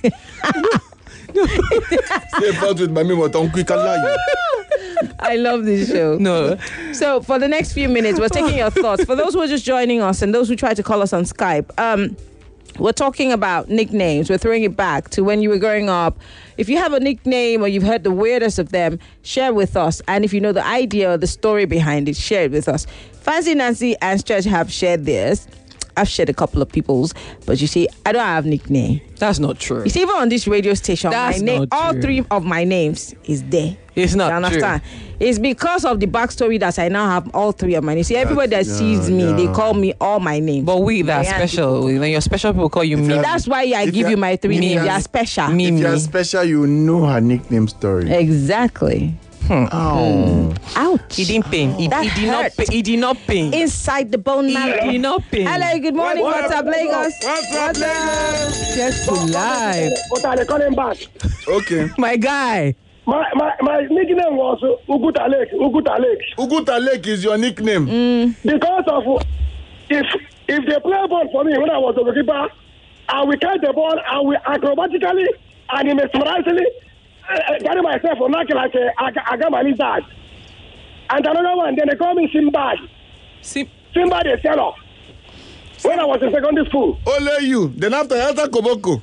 Stay fought with mommy water. Uncle, he can lie you. I love this show. No. So for the next few minutes, we're taking your thoughts. For those who are just joining us and those who try to call us on Skype, we're talking about nicknames. We're throwing it back to when you were growing up. If you have a nickname or you've heard the weirdest of them, share with us. And if you know the idea or the story behind it, share it with us. Fancy Nancy and Stretch have shared theirs. I've shared a couple of people's, but you see, I don't have nickname. That's not true. You see, even on this radio station, That's my name, not all true. three of my names is there. It's not You understand? It's because of the backstory that I now have all three of my names. See, everybody that sees me, they call me all my names. But we that are My special. When you're special, people call you me. That's why I give you my three names. They are special. Me. If you're special, you know her nickname story. Exactly. Oh. Ouch. He didn't pain. He That did not hurt. pain. He did not pain. Inside the bone marrow. He did not pain. Hello, good morning. What's up, Lagos? What's up, Lagos? Just to live. But I call him back. Okay. My guy. My nickname was Uguta Lake. Uguta Lake is your nickname. Because of if they play ball for me when I was a goalkeeper, I will catch the ball, I will acrobatically and mesmerizingly carry myself on like I got my lizard. And another one, then they call me Simbad. Simbad the seller. When I was in secondary school. Only you. Then after Elsa Koboko.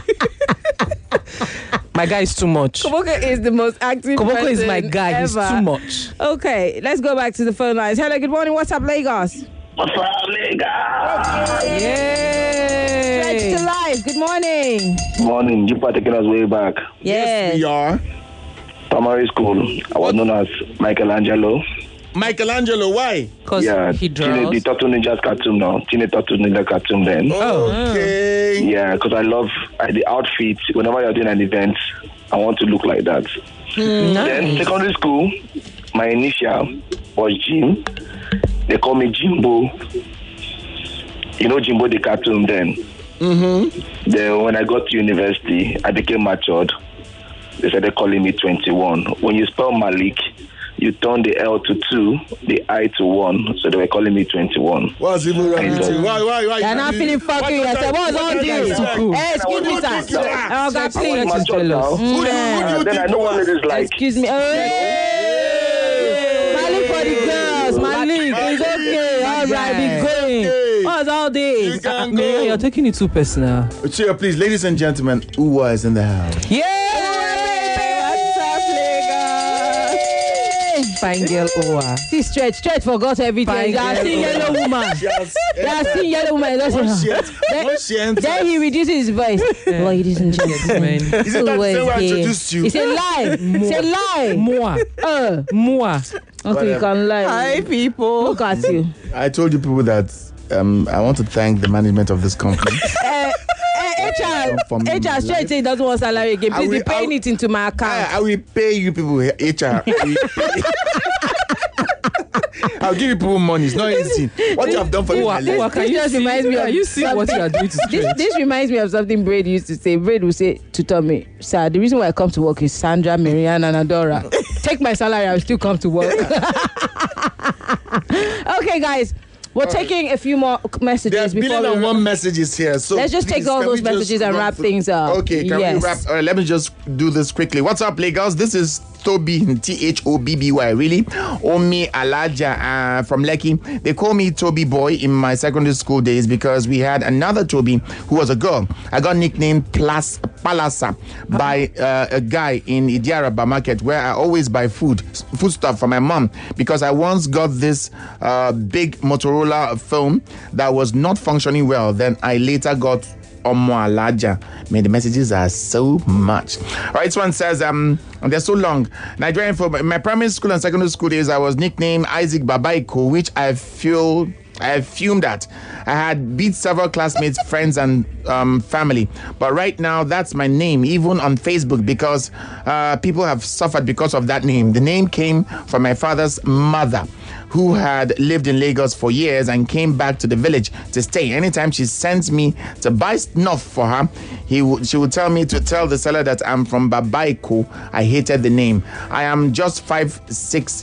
My guy is too much. Koboko is the most active Koboko is person my guy. ever. He's too much. Okay, let's go back to the phone lines. Hello, good morning. What's up, Lagos? What's up, nigga? Stretch Yay. to life. Good morning. Morning, you are taking us way back. Yes. We are. Primary school, I was known as Michelangelo. Michelangelo, why? Because he draws. The Turtle Ninjas cartoon now. Teenage Turtle Ninja cartoon then. Okay. Yeah, because I love the outfit. Whenever you're doing an event, I want to look like that. Then secondary school, my initial was Jim. They call me Jimbo. You know Jimbo the cartoon then? Mm-hmm. Then when I got to university, I became matured. They started calling me 21. When you spell Malik, you turn the L to 2, the I to 1. So they were calling me 21. What's even wrong with you? Why? You're not feeling fucking yourself. What's all this? Hey, excuse me, sir. Oh, God, please. Then I know what it is like. Excuse me. Hey. Malik for the girls. Malik, it's okay. All right, be going. What's all this? You can go. You're taking it too personal. Cheer, please, ladies and gentlemen. Uwa is in the house. Yeah. Fine girl, Owa. See, stretch forgot everything. I see yellow woman. I see yellow woman. Then he reduces his voice. Ladies and gentlemen, Is it that the same way I introduced you? It's a lie. It's a lie. Moi. Okay, you can lie. Hi, people. Look at you. I told you people that I want to thank the management of this company. HR straight say he doesn't want salary again. Please be paying it into my account. I will pay you people, HR. I'll give you people money. It's not anything. What you have done for me. This reminds me of you see what you are doing to Stretch? This reminds me of something Braid used to say. Braid would say to Tommy, sir, the reason why I come to work is Sandra, Marianne, and Adora. Take my salary, I will still come to work. Okay, guys. We're taking a few more messages. There's before billion and one messages here. So let's just take all those messages and wrap things up. Okay, can we wrap? All right, let me just do this quickly. What's up, Lagos? This is Toby, Thobby, really? Omi Alaja from Lekki. They call me Toby Boy in my secondary school days because we had another Toby who was a girl. I got nicknamed Palasa by a guy in Idiaraba market where I always buy food stuff for my mom because I once got this big Motorola phone that was not functioning well. Then I later got Omo Alaja. Man, the messages are so much. All right, this one says, they're so long. Nigerian for my primary school and secondary school days, I was nicknamed Isaac Babaiko, which I fumed at. I had beat several classmates, friends, and family. But right now, that's my name, even on Facebook, because people have suffered because of that name. The name came from my father's mother, who had lived in Lagos for years and came back to the village to stay. Anytime she sends me to buy snuff for her, she would tell me to tell the seller that I'm from Babaiko. I hated the name. I was just 5 to 6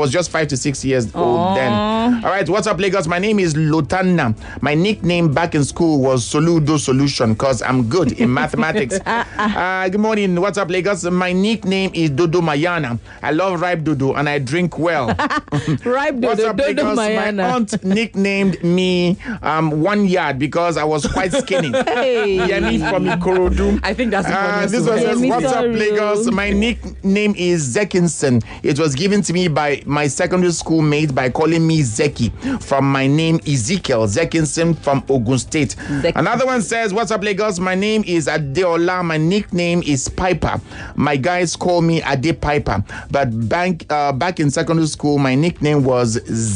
years old then. All right, what's up, Lagos? My name is Lotana. My nickname back in school was Soludo Solution because I'm good in mathematics. Good morning. What's up, Lagos? My nickname is Dodo Mayana. I love ripe dodo and I drink well. Ripe What's up, Lagos? My aunt nicknamed me 1 yard because I was quite skinny. Yemi from Ikorodu. I think that's the this one says, what's up, Lagos? My nickname is Zekinson. It was given to me by my secondary school mate by calling me Zeki from my name Ezekiel Zekinson from Ogun State. Another one says, what's up, Lagos? My name is Adeola. My nickname is Piper. My guys call me Ade Piper. But back in secondary school, my nickname was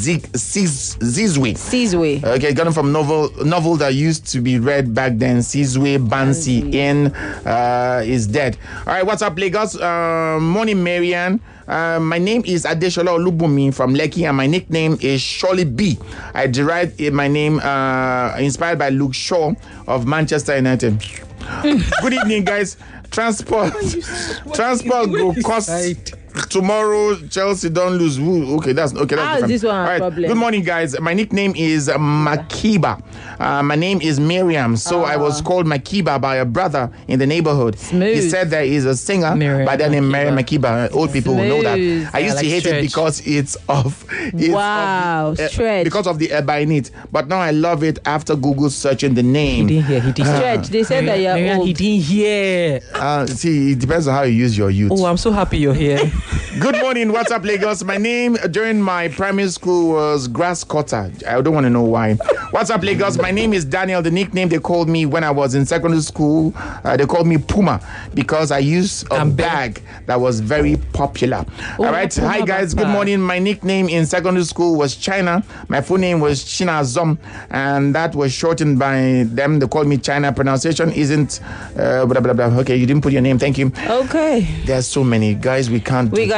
Sizwe. Okay, got it from novel that used to be read back then. Sizwe Bansi is dead. All right, what's up, Lagos? Morning, Marianne. My name is Adeshola Olubumi from Lekki, and my nickname is Shirley B. I derived my name inspired by Luke Shaw of Manchester United. Good evening, guys. Transport go cost. Tomorrow Chelsea don't lose. Okay, that's different. This one all right. problem. Good morning, guys. My nickname is Makiba. My name is Miriam, so I was called Makiba by a brother in the neighborhood. Smooth. He said there is a singer by the name Miriam Makiba. Old people will know that. I used to hate it because it's Stretch. because of the by in it. But now I love it after Google searching the name. He didn't hear. Stretch. They said that you're old. He didn't hear. See, it depends on how you use your youth. Oh, I'm so happy you're here. Good morning. What's up, Lagos? My name during my primary school was Grass Cutter. I don't want to know why. What's up, Lagos? My name is Daniel. The nickname they called me when I was in secondary school, they called me Puma because I used a bag that was very popular. All right. Hi, guys. Good morning. My nickname in secondary school was China. My full name was China Zom, and that was shortened by them. They called me China. Pronunciation isn't blah, blah, blah. Okay, you didn't put your name. Thank you. Okay. There's so many. Guys, we can't. We got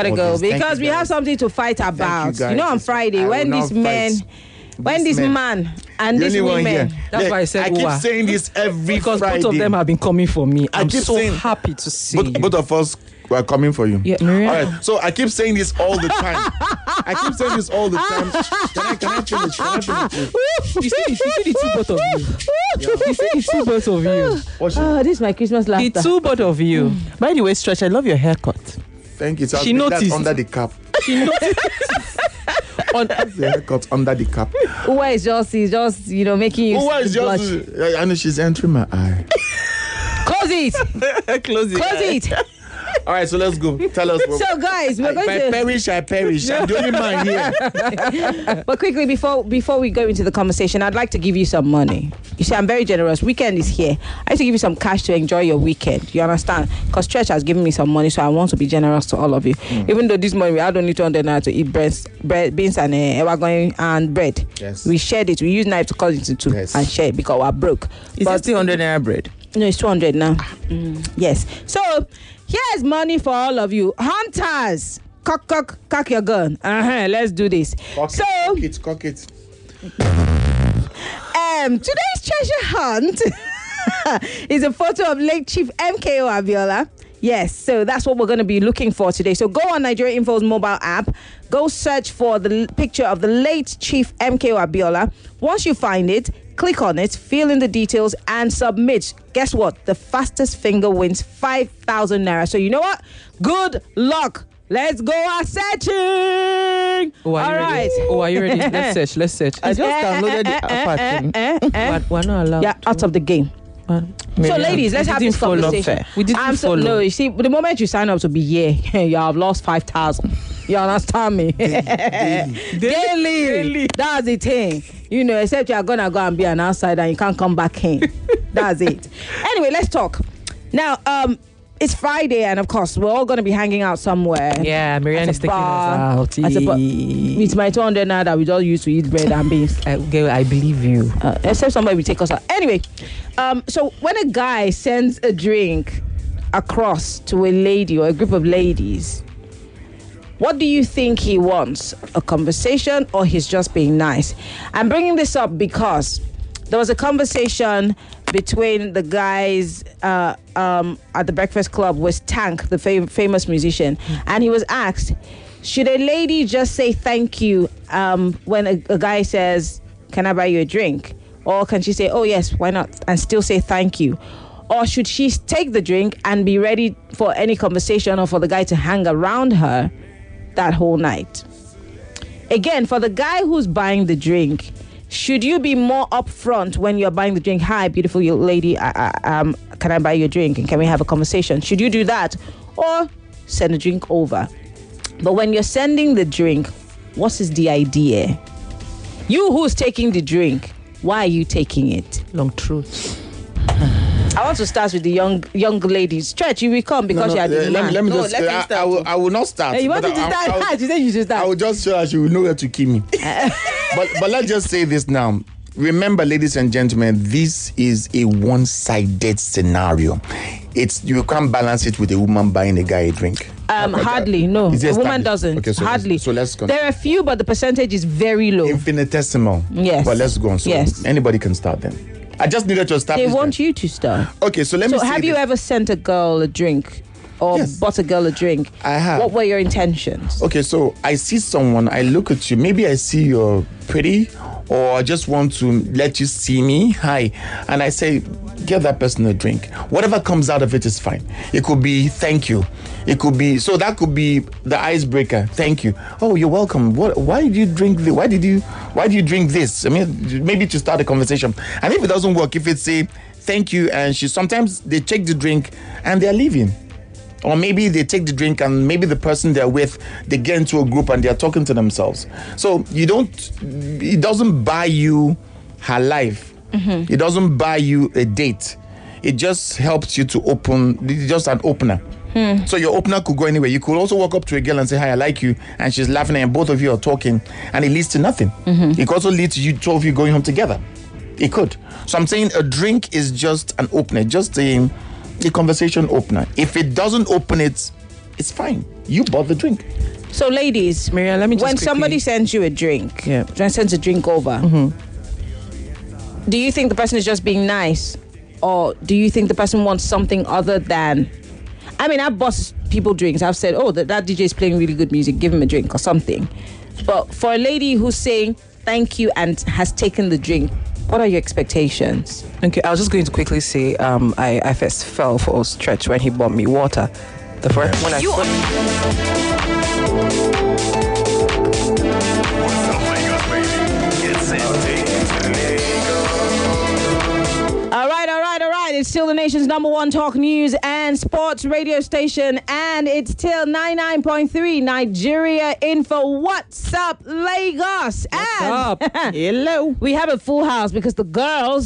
gotta all go this. Thank because you, we have guys. something to fight about. guys. On Friday I when will these not men, fight. when this men. man and The these only one women. here. That's why I said I keep Uwa. saying this every Because Friday. both of them have been coming for me. I I'm keep so saying- happy to see Both, you. both of us were coming for you. Yeah, Maria. All right. So I keep saying this all the time. I keep saying this all the time. Can I finish? Can I finish? You see the two both of you. You see the two both of you. What's your- Oh, this is my Christmas The laughter. two both of you. By the way, Stretch, I love your haircut. Thank you. So She I'll put that noticed. under the cap. She noticed. The haircut under the cap. Uwa is just making you Who is blush. just? I know she's entering my eye. Close it. Close it. Close it. All right, so let's go. Tell us. So guys, we're If I going to. perish, I perish. I'm the only man here. But quickly, before we go into the conversation, I'd like to give you some money. You see, I'm very generous. Weekend is here. I like to give you some cash to enjoy your weekend. You understand? Because church has given me some money, so I want to be generous to all of you. Even though this morning we had only 200 naira to eat beans and ewagoyin and bread. Yes. We shared it. We used knife to cut it into two Yes. and share it because we're broke. Is it still 100 naira bread? No, it's 200 now. Yes. So here's money for all of you hunters. Cock your gun. Let's do this. Cock it. Today's treasure hunt is a photo of late Chief MKO Abiola. Yes, so that's what we're going to be looking for today. So go on Nigeria Info's mobile app, go search for the picture of the late Chief MKO Abiola. Once you find it, click on it, fill in the details, and submit. Guess what? The fastest finger wins 5,000 naira. So you know what? Good luck. Let's go searching. Oh, are you ready? Oh, are you ready? Let's search. I just downloaded the app. We're not allowed. Yeah, out of the game. So, ladies, let's have this conversation. We didn't follow. No, you see, the moment you sign up to be here, you have lost 5,000. You understand me? Daily. That's the thing. You know, except you are gonna go and be an outsider and you can't come back in. That's it. Anyway, let's talk. Now, it's Friday, and of course, we're all going to be hanging out somewhere. Yeah, Marianne is taking bar, us out. It's my 200 naira that we just used to eat bread and beans. Girl, I believe you. Except somebody will take us out. Anyway, so when a guy sends a drink across to a lady or a group of ladies, what do you think he wants? A conversation, or he's just being nice? I'm bringing this up because there was a conversation between the guys at the Breakfast Club with Tank, the famous musician, and he was asked, should a lady just say thank you when a guy says, can I buy you a drink? Or can she say, oh yes, why not, and still say thank you? Or should she take the drink and be ready for any conversation or for the guy to hang around her that whole night? Again, for the guy who's buying the drink, should you be more upfront when you're buying the drink? Hi, beautiful lady, can I buy you a drink and can we have a conversation? Should you do that or send a drink over? But when you're sending the drink, what is the idea? You who's taking the drink, why are you taking it? Long truth. I want to start with the young ladies. Stretch, you will come because you are the man. Let me No, just. let me start. I will not start. You wanted but to start? You said you should I start. will just show her she will know where to kill me. but let's just say this now. Remember, ladies and gentlemen, this is a one-sided scenario. You can't balance it with a woman buying a guy a drink. Hardly, no. Is it A woman established? doesn't. Okay, so Hardly. let's continue. There are a few, but the percentage is very low. Infinitesimal. Yes. But let's go on. So Yes. anybody can start then. I just needed to establish. They want you to start. Okay, so let me So say have you this. ever sent a girl a drink or Yes. bought a girl a drink? I have. What were your intentions? Okay, so I see someone, I look at you, maybe I see you're pretty, or I just want to let you see me, hi, and I say, get that person a drink. Whatever comes out of it is fine. It could be thank you. It could be, so that could be the icebreaker. Thank you. Oh, you're welcome. Why did you drink this? Why do you drink this? I mean, maybe to start a conversation. And if it doesn't work, if it's a thank you, and sometimes they take the drink and they're leaving. Or maybe they take the drink and maybe the person they're with, they get into a group and they're talking to themselves. So it doesn't buy you her life. Mm-hmm. It doesn't buy you a date. It just helps you to open, it's just an opener. So your opener could go anywhere. You could also walk up to a girl and say, hi, I like you. And she's laughing and both of you are talking and it leads to nothing. Mm-hmm. It could also lead to you, two of you going home together. It could. So I'm saying a drink is just an opener, just a conversation opener. If it doesn't open it, it's fine. You bought the drink. So, ladies, Maria, let me just when quickly- somebody sends you a drink, sends a drink over, do you think the person is just being nice? Or do you think the person wants something other than... I mean, I've bought people drinks. I've said, oh, that DJ is playing really good music. Give him a drink or something. But for a lady who's saying thank you and has taken the drink, what are your expectations? Okay, I was just going to quickly say, I first fell for a stretch when he bought me water. The first when I All right. It's still the nation's #1 talk news and sports radio station, and it's till 99.3 Nigeria Info. What's up, Lagos? up? Hello. We have a full house because the girls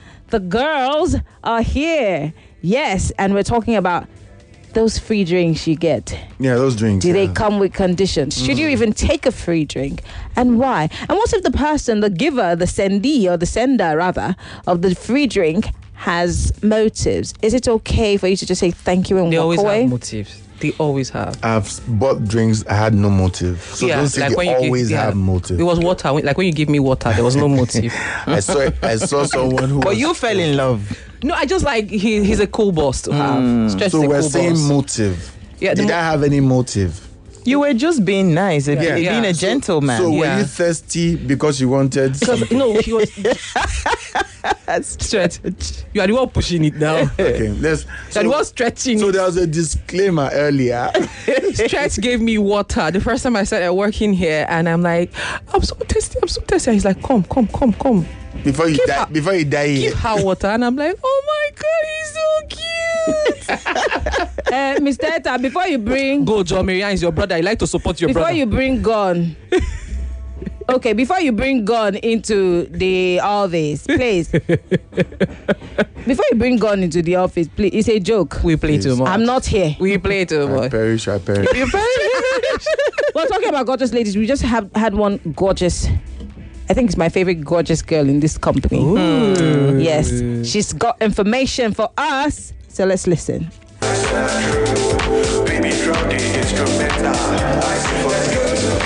are here. Yes, and we're talking about those free drinks you get. Yeah, those drinks. Do they come with conditions? Should you even take a free drink? And why? And what if the person, the giver, the sendee, or the sender rather, of the free drink has motives? Is it okay for you to just say thank you and They walk always away? have motives. They always have. I've bought drinks, I had no motive. So don't say like they when you always have motive. It was water. Like when you give me water, there was no motive. I saw someone who But was, you fell in love. No, I just like he's a cool boss to have. Stretch so is a we're cool saying boss. motive. Yeah, Did I have any motive? You were just being nice, being a gentleman. So were Yeah. you thirsty because you wanted Because no, he was stretch. You are the one pushing it down. Okay, let's. You are the one stretching. So there was a disclaimer earlier. Stretch gave me water the first time I started working here, and I'm like, I'm so thirsty. And he's like, come. Before you Give die, her- before you die here. Give her water, and I'm like, oh my god, he's so cute. Mr. Eta, before you bring... Go, John Marian is your brother. I like to support your Before brother. you bring gun... Okay, before you bring gun into the office, please. Before you bring gun into the office, please. It's a joke. We play too much. I'm not here. We play too I much. perish. We're talking about gorgeous ladies. We just had one gorgeous... I think it's my favorite gorgeous girl in this company. Yes. She's got information for us. So let's listen. Baby, drop the instrumental. Let's go to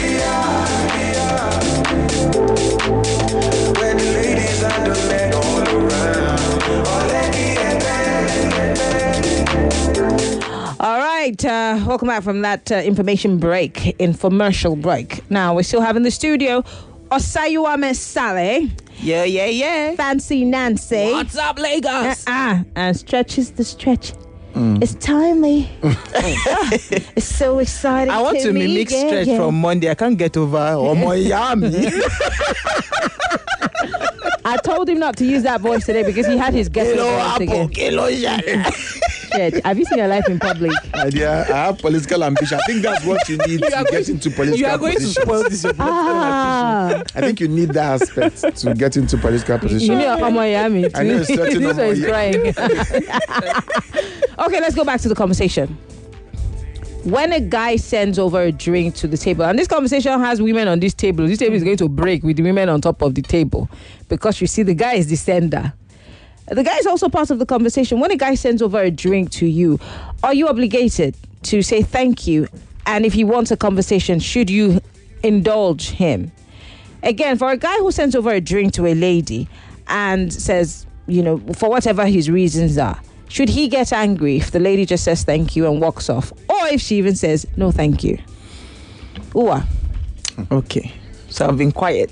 where the ladies and the men all around. All right. Welcome back from that information break, infomercial break. Now, we're still having the studio Osayuame Sale, Yeah. Fancy Nancy. What's up, Lagos? And Stretch is the stretch. It's timely. It's so exciting. I want to me. mimic Yeah, Stretch yeah. from Monday. I can't get over Omoyami. I told him not to use that voice today because he had his guest voice again. Stretch, have you seen your life in public? Idea, I have political ambition. I think that's what you need to get into political You are going to positions. spoil this. Ah, I think you need that aspect to get into political you position. know Miami. I know a certain This one is Omoyami. crying. Okay, let's go back to the conversation. When a guy sends over a drink to the table, and this conversation has women on this table is going to break with the women on top of the table because you see the guy is the sender. The guy is also part of the conversation. When a guy sends over a drink to you, are you obligated to say thank you? And if he wants a conversation, should you indulge him? Again, for a guy who sends over a drink to a lady and says, for whatever his reasons are, should he get angry if the lady just says thank you and walks off? Or if she even says, no, thank you? Uwa. Okay, so I've been quiet.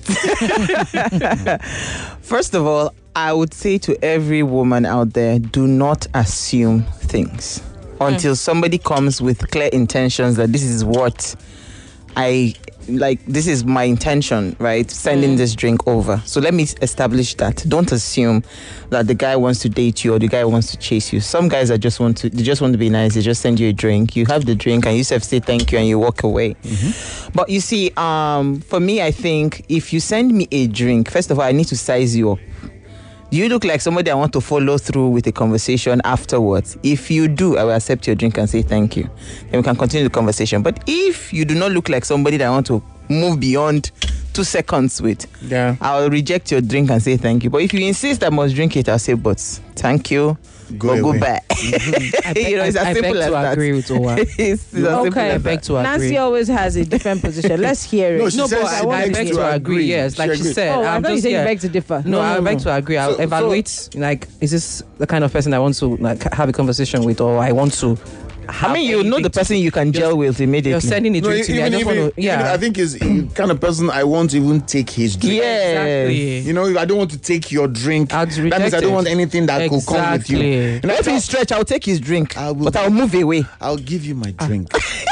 First of all, I would say to every woman out there, do not assume things until somebody comes with clear intentions that this is what I like, this is my intention, right? Sending this drink over. So let me establish that. Don't assume that the guy wants to date you or the guy wants to chase you. Some guys they just want to be nice. They just send you a drink. You have the drink and you say thank you and you walk away. But you see, for me, I think if you send me a drink, first of all, I need to size you up. You look like somebody I want to follow through with a conversation afterwards. If you do, I will accept your drink and say thank you. Then we can continue the conversation. But if you do not look like somebody that I want to move beyond 2 seconds with, Yeah. I'll reject your drink and say thank you. But if you insist I must drink it, I'll say, but thank you. Go away. back. I beg, It's as I simple beg as to that. agree with Owa. It's as simple Okay. as I beg that. to agree. Nancy always has a different position. Let's hear it. No, she No, says but she I begs beg to to agree. agree. Yes, like she agrees. said. Oh, I I'm thought you just said you here. beg to differ. No, I beg to agree. I'll So- evaluate. Like, is this the kind of person I want to like have a conversation with, or I want to? I mean, you know the person you can gel with immediately. You're sending it No, to me. I just want to. even I think is the kind of person I won't even take his drink. Yes. Exactly. You know, I don't want to take your drink. I'd That means reject I don't it. want anything that could come with you. Exactly. You know, If he's stretch, I'll take his drink, I will- but I'll move away. I'll give you my drink.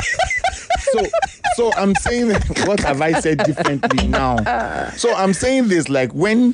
So I'm saying, what have I said differently now? So I'm saying this, like, when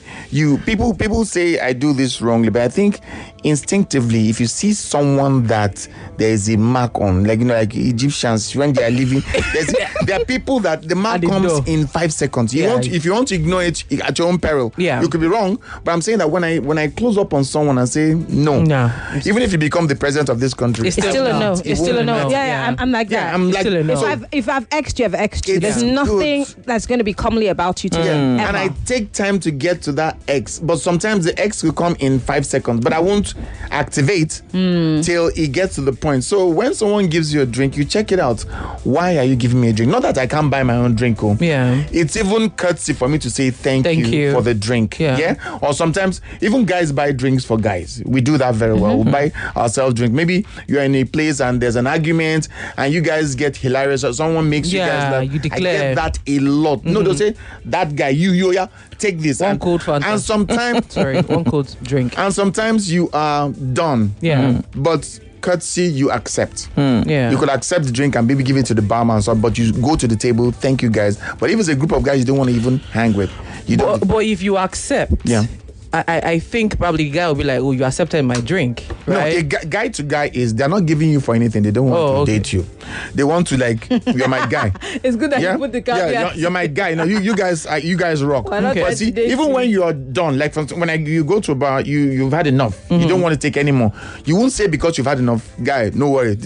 people say I do this wrongly, but I think instinctively, if you see someone that there is a mark on, like, you know, like Egyptians when they are leaving, there are people that the mark At the comes door. in 5 seconds. Yeah. If you want to ignore it at your own peril, Yeah. you could be wrong. But I'm saying that when I close up on someone and say no, No. even if you become the president of this country, It's still a no. It It's still a won't no. no. Yeah, Yeah. I'm like yeah, that. I'm It's like, still a no. so- If I've exed you, I've exed you. It's There's good. nothing that's going to be comely about you today. Yeah. Ever. And I take time to get to that X, but sometimes the X will come in 5 seconds, but I won't activate till it gets to the point. So when someone gives you a drink, you check it out. Why are you giving me a drink? Not that I can't buy my own drink. Oh. Yeah. It's even courtesy for me to say thank you for the drink. Yeah. Or sometimes even guys buy drinks for guys. We do that very well. We buy ourselves drink. Maybe you're in a place and there's an argument and you guys get hilarious or someone makes you guys Yeah, laugh. you I declare. get that a lot. No, they'll say, that guy, you, yeah, take this. One cold Fanta. And sometimes Sorry, one cold drink. and sometimes you are done. Yeah. But courtesy you accept. Yeah. You could accept the drink and maybe give it to the barman, so, but you go to the table, thank you guys. But if it's a group of guys you don't want to even hang with, you don't. But if you accept, Yeah. I think probably the guy will be like, oh, you accepted my drink, No, right? a guy to guy is they're not giving you for anything. They don't want to okay. date you. They want to like you're my guy. It's good that Yeah, you put the yeah, caveat. you're my guy. No, you guys rock. Why not Okay. try But to see, date even you? when you're done, like you go to a bar, you've had enough. Mm-hmm. You don't want to take anymore. You won't say because you've had enough, guy. No worry.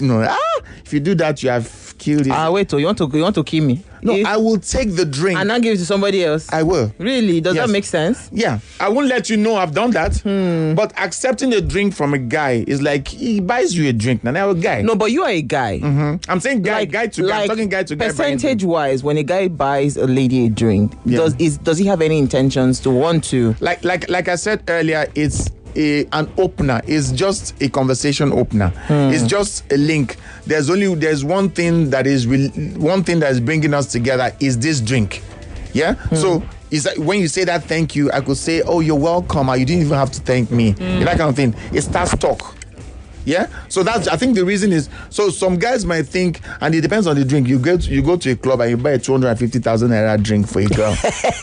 If you do that, you have killed it. Wait, you want to kill me? No, If- I will take the drink. and not give it to somebody else. I will. Really? Does Yes. that make sense? Yeah, I won't let you know I've done that. But accepting a drink from a guy is like he buys you a drink. Now, a guy. No, but you are a guy. I'm saying guy to guy. I'm talking guy to guy. Percentage wise, when a guy buys a lady a drink, Yeah. does he have any intentions to want to? Like I said earlier, it's an opener. It's just a conversation opener. It's just a link. There's one thing that is bringing us together is this drink. Yeah. So is that when you say that thank you, I could say, oh, you're welcome. Or you didn't even have to thank me. That kind of thing. It starts talk. Yeah, so I think the reason is, so some guys might think, and it depends on the drink. You go to a club and you buy a 250,000 naira drink for a girl.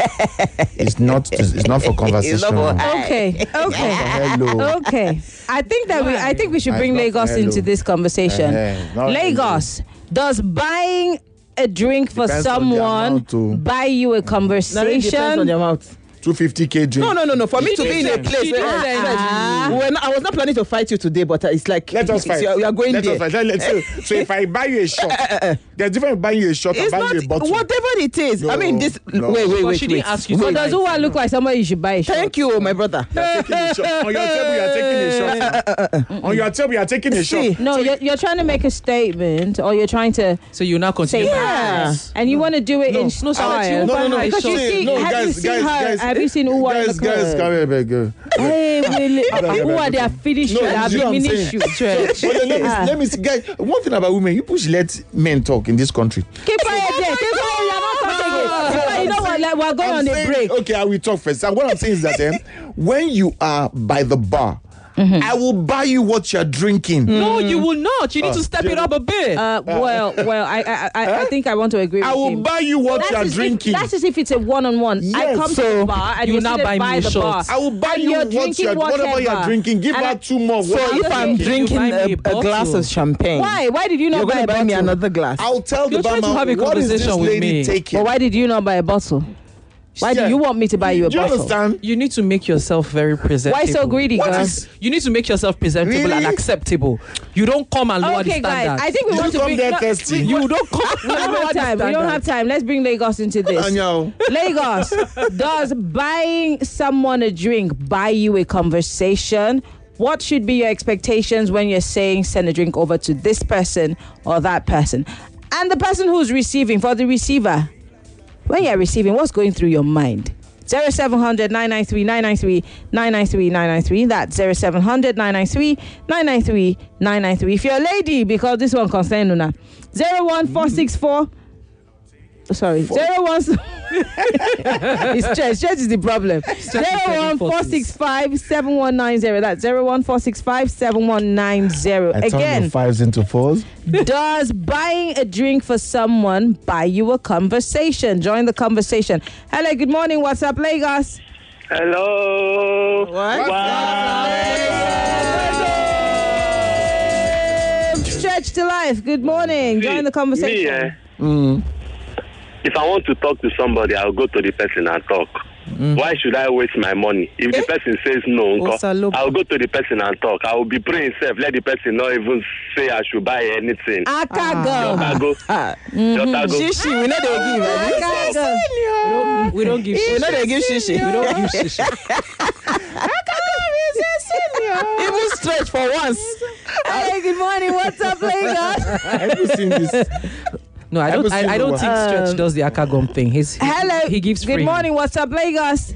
It's not for conversation. It's not for- Okay. Hello. Okay. I think we should It's bring not for Lagos hello. into this conversation. not Lagos, does buying a drink for Depends on the someone amount too. buy you a Now, it depends on conversation? the amount. 250k drink. No. For me to be in a place, I was not planning to fight you today, but it's like Let us fight. We are going Let there. us fight. So if I buy you a shot, there's difference in buying you a shot and It's buying not you a bottle. whatever it is. I mean, this. No. Wait. she didn't ask you So to does Uwa look like somebody you should buy a shot? Thank you, my brother. You're taking a shot. On your table, you're taking a shot. On your table, you're taking a shot. See, No, you're trying to make a statement, or you're trying to So you now continue. say Yeah. and you want to do it in No, style. no, Because you see, have you seen her? Have you seen Uwa in the Guys, club? come here, baby. Hey, Willie, Uwa, they are finished. No, They have you see what I'm diminished you. But let me see, guys. One thing about women, you push let men talk in this country. Keep quiet there. Keep quiet. You're not talking it. You know what? Like, we're going on a saying, break. Okay, I will talk first. And what I'm saying is that when you are by the bar, I will buy you what you're drinking. No, you will not. You need to step it up a bit. Well, I think I want to agree with I will him. buy you what That's you're as if- drinking. That's as if it's a one-on-one. I Yes, come to so the bar and you you now sit buy by me the a bar. shot. I will buy and you you're whatever drinking you're drinking. Give And her two more. So What if I'm I'm drinking. drinking buy me a glass bottle. of champagne, Why did you not you're buy going a to buy me bottle? another glass. I'll tell the You're trying to barman, have a what is this conversation with lady me. taking? But why did you not buy a bottle? Why do you want me to buy you a Do you bottle? understand? You need to make yourself very presentable. Why so greedy, What girl? is- You need to make yourself presentable Really? and acceptable. You don't come and lower the Okay, standards. guys. I think we You want to come bring. there no, thirsty. You don't come. we don't have time. We don't have time. Let's bring Lagos into this. Anyhow. Lagos, does buying someone a drink buy you a conversation? What should be your expectations when you're saying send a drink over to this person or that person? And the person who's receiving, for the receiver, when you're receiving, what's going through your mind? 0700 993 993 993 993. That's 0700 993 993 993. If you're a lady, because this one concerns Una, 01464. Sorry, 01. It's stress. Stress is the problem. 01465 7190. That's 01465 7190. I turned Again, the 5s into 4s. does buying a drink for someone buy you a conversation? Join the conversation. Hello, good morning. What's up, Lagos? Hello. Stretch to life. Good morning. Join the conversation. If I want to talk to somebody, I'll go to the person and talk. Why should I waste my money? If the person says no, I'll go to the person and talk. I will be praying safe. Let the person not even say I should buy anything. Akago. Shishi, we know they give. Akago. We don't give We shit. know they give shishi. We don't give shit. Even stretch for once. Hey, good morning. What's up, Lagos? Have you seen this? No, I don't. Ever I don't single think Stretch does the Akagom thing. Hello. He gives Good free. morning. What's up, Lagos?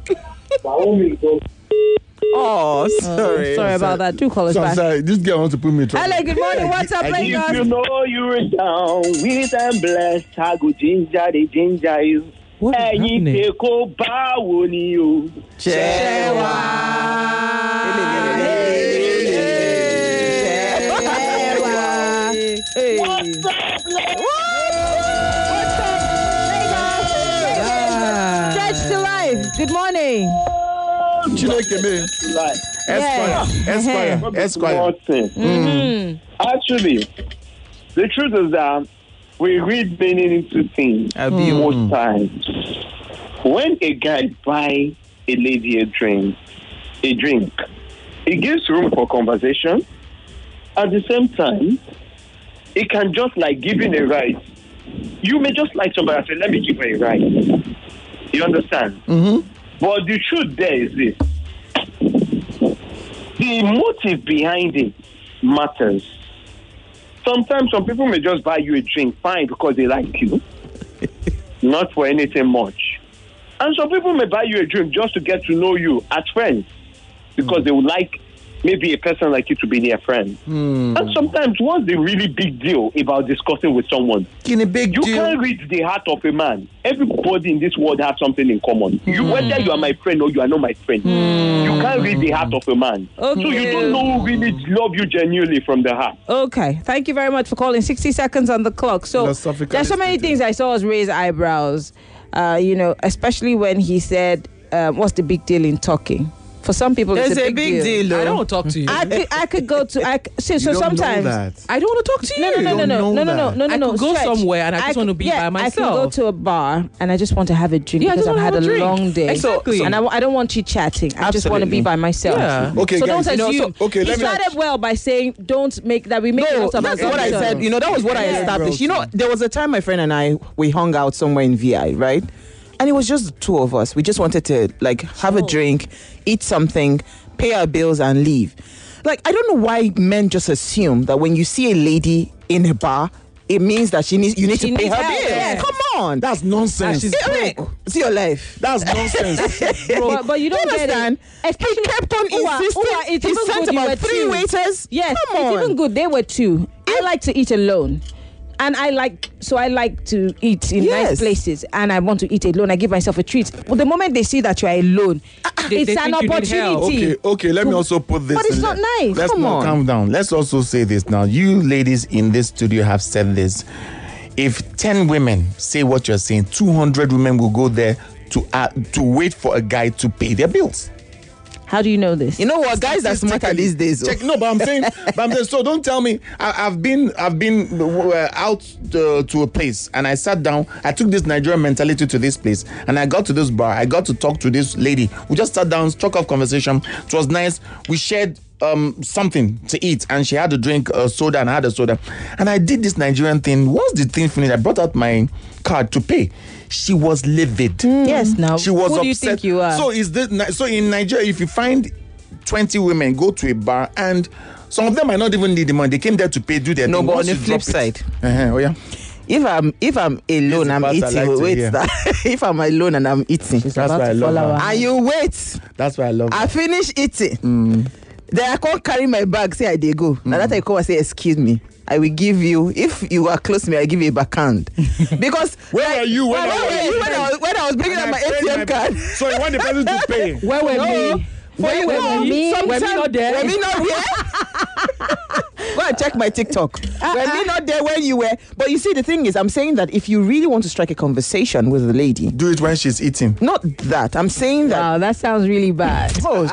Oh, sorry. Sorry about that. Two callers So I'm back. sorry. This girl wants to put me in trouble. Hello. Good morning. What's up, I give If you Lagos? know you're down with and blessed, I go ginger the ginger you. What is happening? Take báwo ni o. Hey. Stretch to life. Good morning. Chineke me. Like, Esquire. Nothing. Actually, the truth is that we read meaning into things most times. When a guy buy a lady a drink, it gives room for conversation. At the same time, it can just like giving a ride. You may just like somebody and say, let me give her a ride. You understand? But the truth there is this. The motive behind it matters. Sometimes some people may just buy you a drink, fine, because they like you. Not for anything much. And some people may buy you a drink just to get to know you as friends. Because they would like maybe a person like you to be their friend. And sometimes what's the really big deal about discussing with someone? You can't read the heart of a man. Everybody in this world has something in common. You, whether you are my friend or you are not my friend, you can't read the heart of a man. Okay. So you don't know who really love you genuinely from the heart. Okay. Thank you very much for calling. 60 seconds on the clock. So Philosophically there's so many speaking. things I saw as raise eyebrows. Especially when he said, "What's the big deal in talking?" For some people, There's it's a big deal. I don't want to talk to you. I could go to. So You don't sometimes. know that. I don't want to talk to you. No. I could go Stretch. somewhere and I just want to be by I can myself. go to a bar and I just want to have a drink Yeah, I because just I've wanna had have a a drink. long day. Exactly. And I don't want you chatting. I just want to be Absolutely. by myself. Yeah. Okay, so guys. don't assume. Okay, he let me. started well by saying, "Don't make that we make a No, lot of that's what I assumptions." said. That was what I Yeah. established. There was a time my friend and I, we hung out somewhere in VI, right? And it was just the two of us. We just wanted to have a drink, eat something, pay our bills and leave. I don't know why men just assume that when you see a lady in a bar, it means that you need to She pay needs her help, bill. yeah. Come on. That's nonsense. See your life. That's nonsense. But you don't get understand? it. He kept on insisting. It's He even sent good you were about 3 two. waiters. Yes, Come on. it's even good. They were two. I like to eat alone. And I like to eat in nice Yes. places, and I want to eat alone. I give myself a treat. Well, the moment they see that you are alone, They it's an think you need help. opportunity. Okay, let me also put this But it's in not there. nice. Let's Come not on. calm down. Let's also say this now. You ladies in this studio have said this. If 10 women say what you're saying, 200 women will go there to wait for a guy to pay their bills. How do you know this? You know what? Guys are smarter these days. Check, no, but I'm saying, so don't tell me. I've been out to a place and I sat down. I took this Nigerian mentality to this place and I got to this bar. I got to talk to this lady. We just sat down, struck off conversation. It was nice. We shared something to eat and she had to drink a soda and I had a soda. And I did this Nigerian thing. Once the thing finished, I brought out my card to pay. She was livid. Yes, now. She was Who upset. do you think you are? So in Nigeria, if you find 20 women go to a bar and some of them might not even need the money, they came there to pay, do their No, thing. but on Once the you flip drop it- side, Oh yeah. if I'm alone, I'm part I eating. like to Wait, hear. if I'm alone and I'm eating, That's why I love her. and you wait, That's why I love her. I finish eating. Then I can't carry my bag. Say I dey go. Now that I come and say, excuse me, I will give you. If you are close to me, I give you a backhand. Because Where were you when when I was bringing And out my I paid ATM card? So you want the person to pay? Where were me? Where were me? Were me not there? Were me not there? Go and check my TikTok. Were me not there when you were? But you see, the thing is, I'm saying that if you really want to strike a conversation with the lady, Do it when she's eating. not that. I'm saying that. Wow, that sounds really bad. Oh,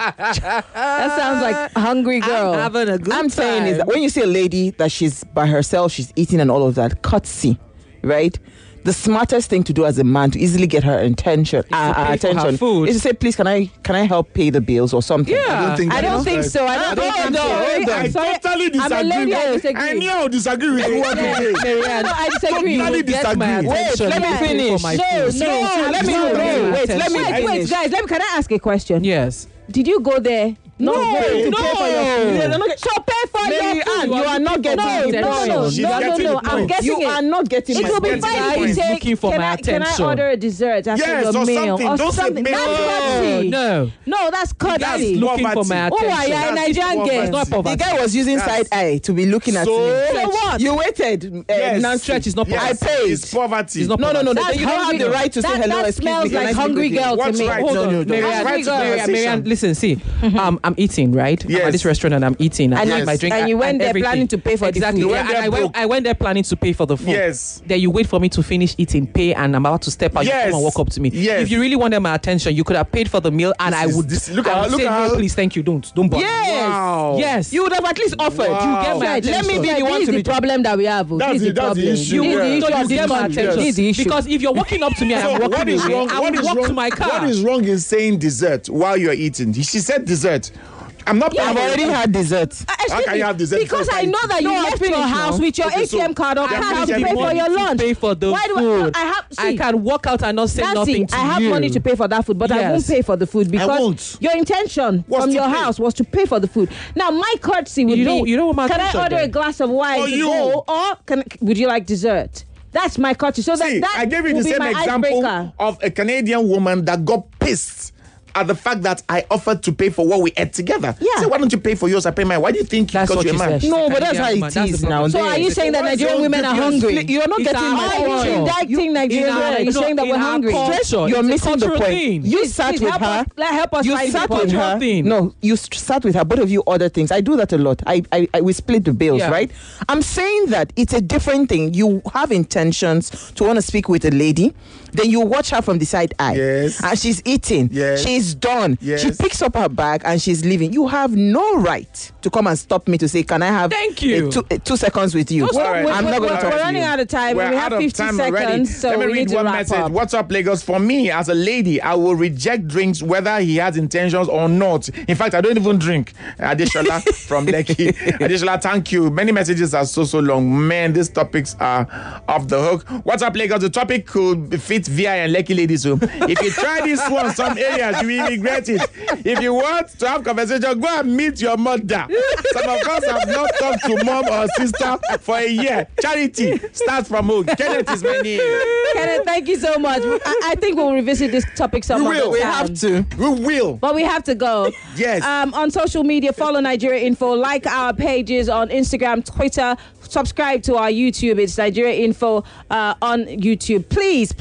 That sounds like hungry girl. Having a good I'm saying is time. that when you see a lady that she's by herself, she's eating and all of that, curtsy, right? The smartest thing to do as a man to easily get her attention, to pay for her attention food. is to say, "Please, can I help pay the bills or something?" Yeah. I don't think so. I don't think I'm sorry. I I'm sorry. totally disagree. I'm a lady. I disagree. I knew I would disagree with you. Yeah, Marianne, no, I disagree. Totally you get my disagree. Wait, attention. let me You pay finish. for my No, food. no, let me no, know. Wait, let me Wait, finish. guys. Can I ask a question? Yes. Did you go there? No, to pay for your food? no. So pay for your Mary food. Ann, you are not getting No, the point. no. She's getting the I'm point. getting You it. are not getting It my will be point. fine if Guy you is say, looking for can my I attention. order a dessert after Yes, your or meal something. or Don't say something? pay. That's No, courtesy. No. That's Guys courtesy. looking for my Poverty. Oh, attention. yeah, That's Nigerian poverty. girl. It's not The poverty. guy was using That's- side eye to be looking at So- me. So what? You waited. Yes. Nancy. Stretch is not Yes, I paid. It's poverty. It's not No. That's Then you don't have hungry- the right to say that, hello. That Excuse smells me. can I like speak hungry with you? girl to What's me. right? Hold No, on, no, no. Marianne, Right to Marianne, conversation. listen, see, I'm eating, right? I'm Yes. at this restaurant and I'm eating. I And have yes. my drink. and you went there everything. planning to pay for the exactly. food. You Yeah, went there and broke. I went there planning to pay for the food. Yes. Then you wait for me to finish eating, pay, and I'm about to step out. You Yes. come and walk up to me. Yes. If you really wanted my attention, you could have paid for the meal, and I would. Look I at would look say, at no, how. please, thank you, don't bother. Yes. Wow. Yes. You would have at least offered. Wow. You get my Let attention. me be the This one is to the be. problem that we have. That's This is the- the that's the problem. issue. You Yeah. need the issue So you of this get my country. attention. This is the issue. Because if you're walking up to me and I'm What walking is away, wrong? I What will is walk wrong? to my car. What is wrong in saying dessert while you're eating? She said dessert. I'm not. I've already had dessert. How can you have dessert? Because I know that you No, I left your finished house now. with your Okay, so ATM card or I card have to the pay for money your to lunch. pay for the Why do food. I have? I See, can walk out and not say Nancy, nothing to I have you. money to pay for that food, but I won't Yes. pay for the food because won't. your intention Was from to your pay. house was to pay for the food. Now, my courtesy would You be, don't want my can I attention order a then. glass of wine For to you. go, or would you like dessert? That's my courtesy. So See, that I gave you will the be same my example icebreaker. of a Canadian woman that got pissed at the fact that I offered to pay for what we ate together. Yeah. Say, why don't you pay for yours? I pay mine. Why do you think That's because what you're she a man? said. No, but that's how Canadian it woman. is That's now. the So problem. are you saying that What's Nigerian your women are difference? hungry? You're not It's getting our my Why are culture. you point. indicting Nigerian women? You're saying that we're hungry. Culture. You're It's a missing the cultural point. thing. You Please, sat please with help her. help us You find sat the with cultural her. thing. No, you sat with her. Both of you order things. I do that a lot. We split the bills, Yeah. right? I'm saying that it's a different thing. You have intentions to want to speak with a lady, then you watch her from the side eye. Yes. And she's eating. Yes. She's done. Yes. She picks up her bag and she's leaving. You have no right to come and stop me to say, can I have Thank you. 2 seconds with you? All right. I'm not going to We're talk to running you. out of time. We're and we have out of 50 time seconds, already. so Let me we read need to one wrap message. up. What's up, Lagos? For me, as a lady, I will reject drinks whether he has intentions or not. In fact, I don't even drink. Adeshola from Lekki. Adeshola, thank you. Many messages are so long. Man, these topics are off the hook. What's up, Lagos? The topic could fit VI and Lekki ladies. So if you try this one, some areas you will regret it. If you want to have conversation, go and meet your mother. Some of us have not talked to mom or sister for a year. Charity starts from home. Kenneth is my name. Kenneth, thank you so much. I think we'll revisit this topic some We other will. We time. have to. We will. But we have to go. Yes. On social media, follow Nigeria Info, like our pages on Instagram, Twitter, subscribe to our YouTube. It's Nigeria Info on YouTube. Please.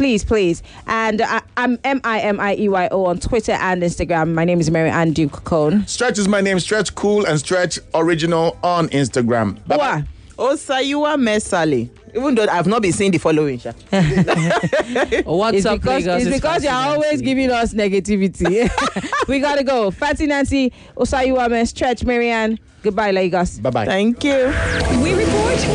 And I'm MIMIEYO on Twitter and Instagram. My name is Mary Ann Duke Cone. Stretch is my name. Stretch Cool and Stretch Original on Instagram. Bye-bye. Wow. Osayua Mesale. Even though I've not been saying the following. What's up, Lagos? It's because you're always giving us negativity. We gotta go. Fatty Nancy, Osayua Mes, Church Marianne. Goodbye, Lagos. Bye bye. Thank you. We report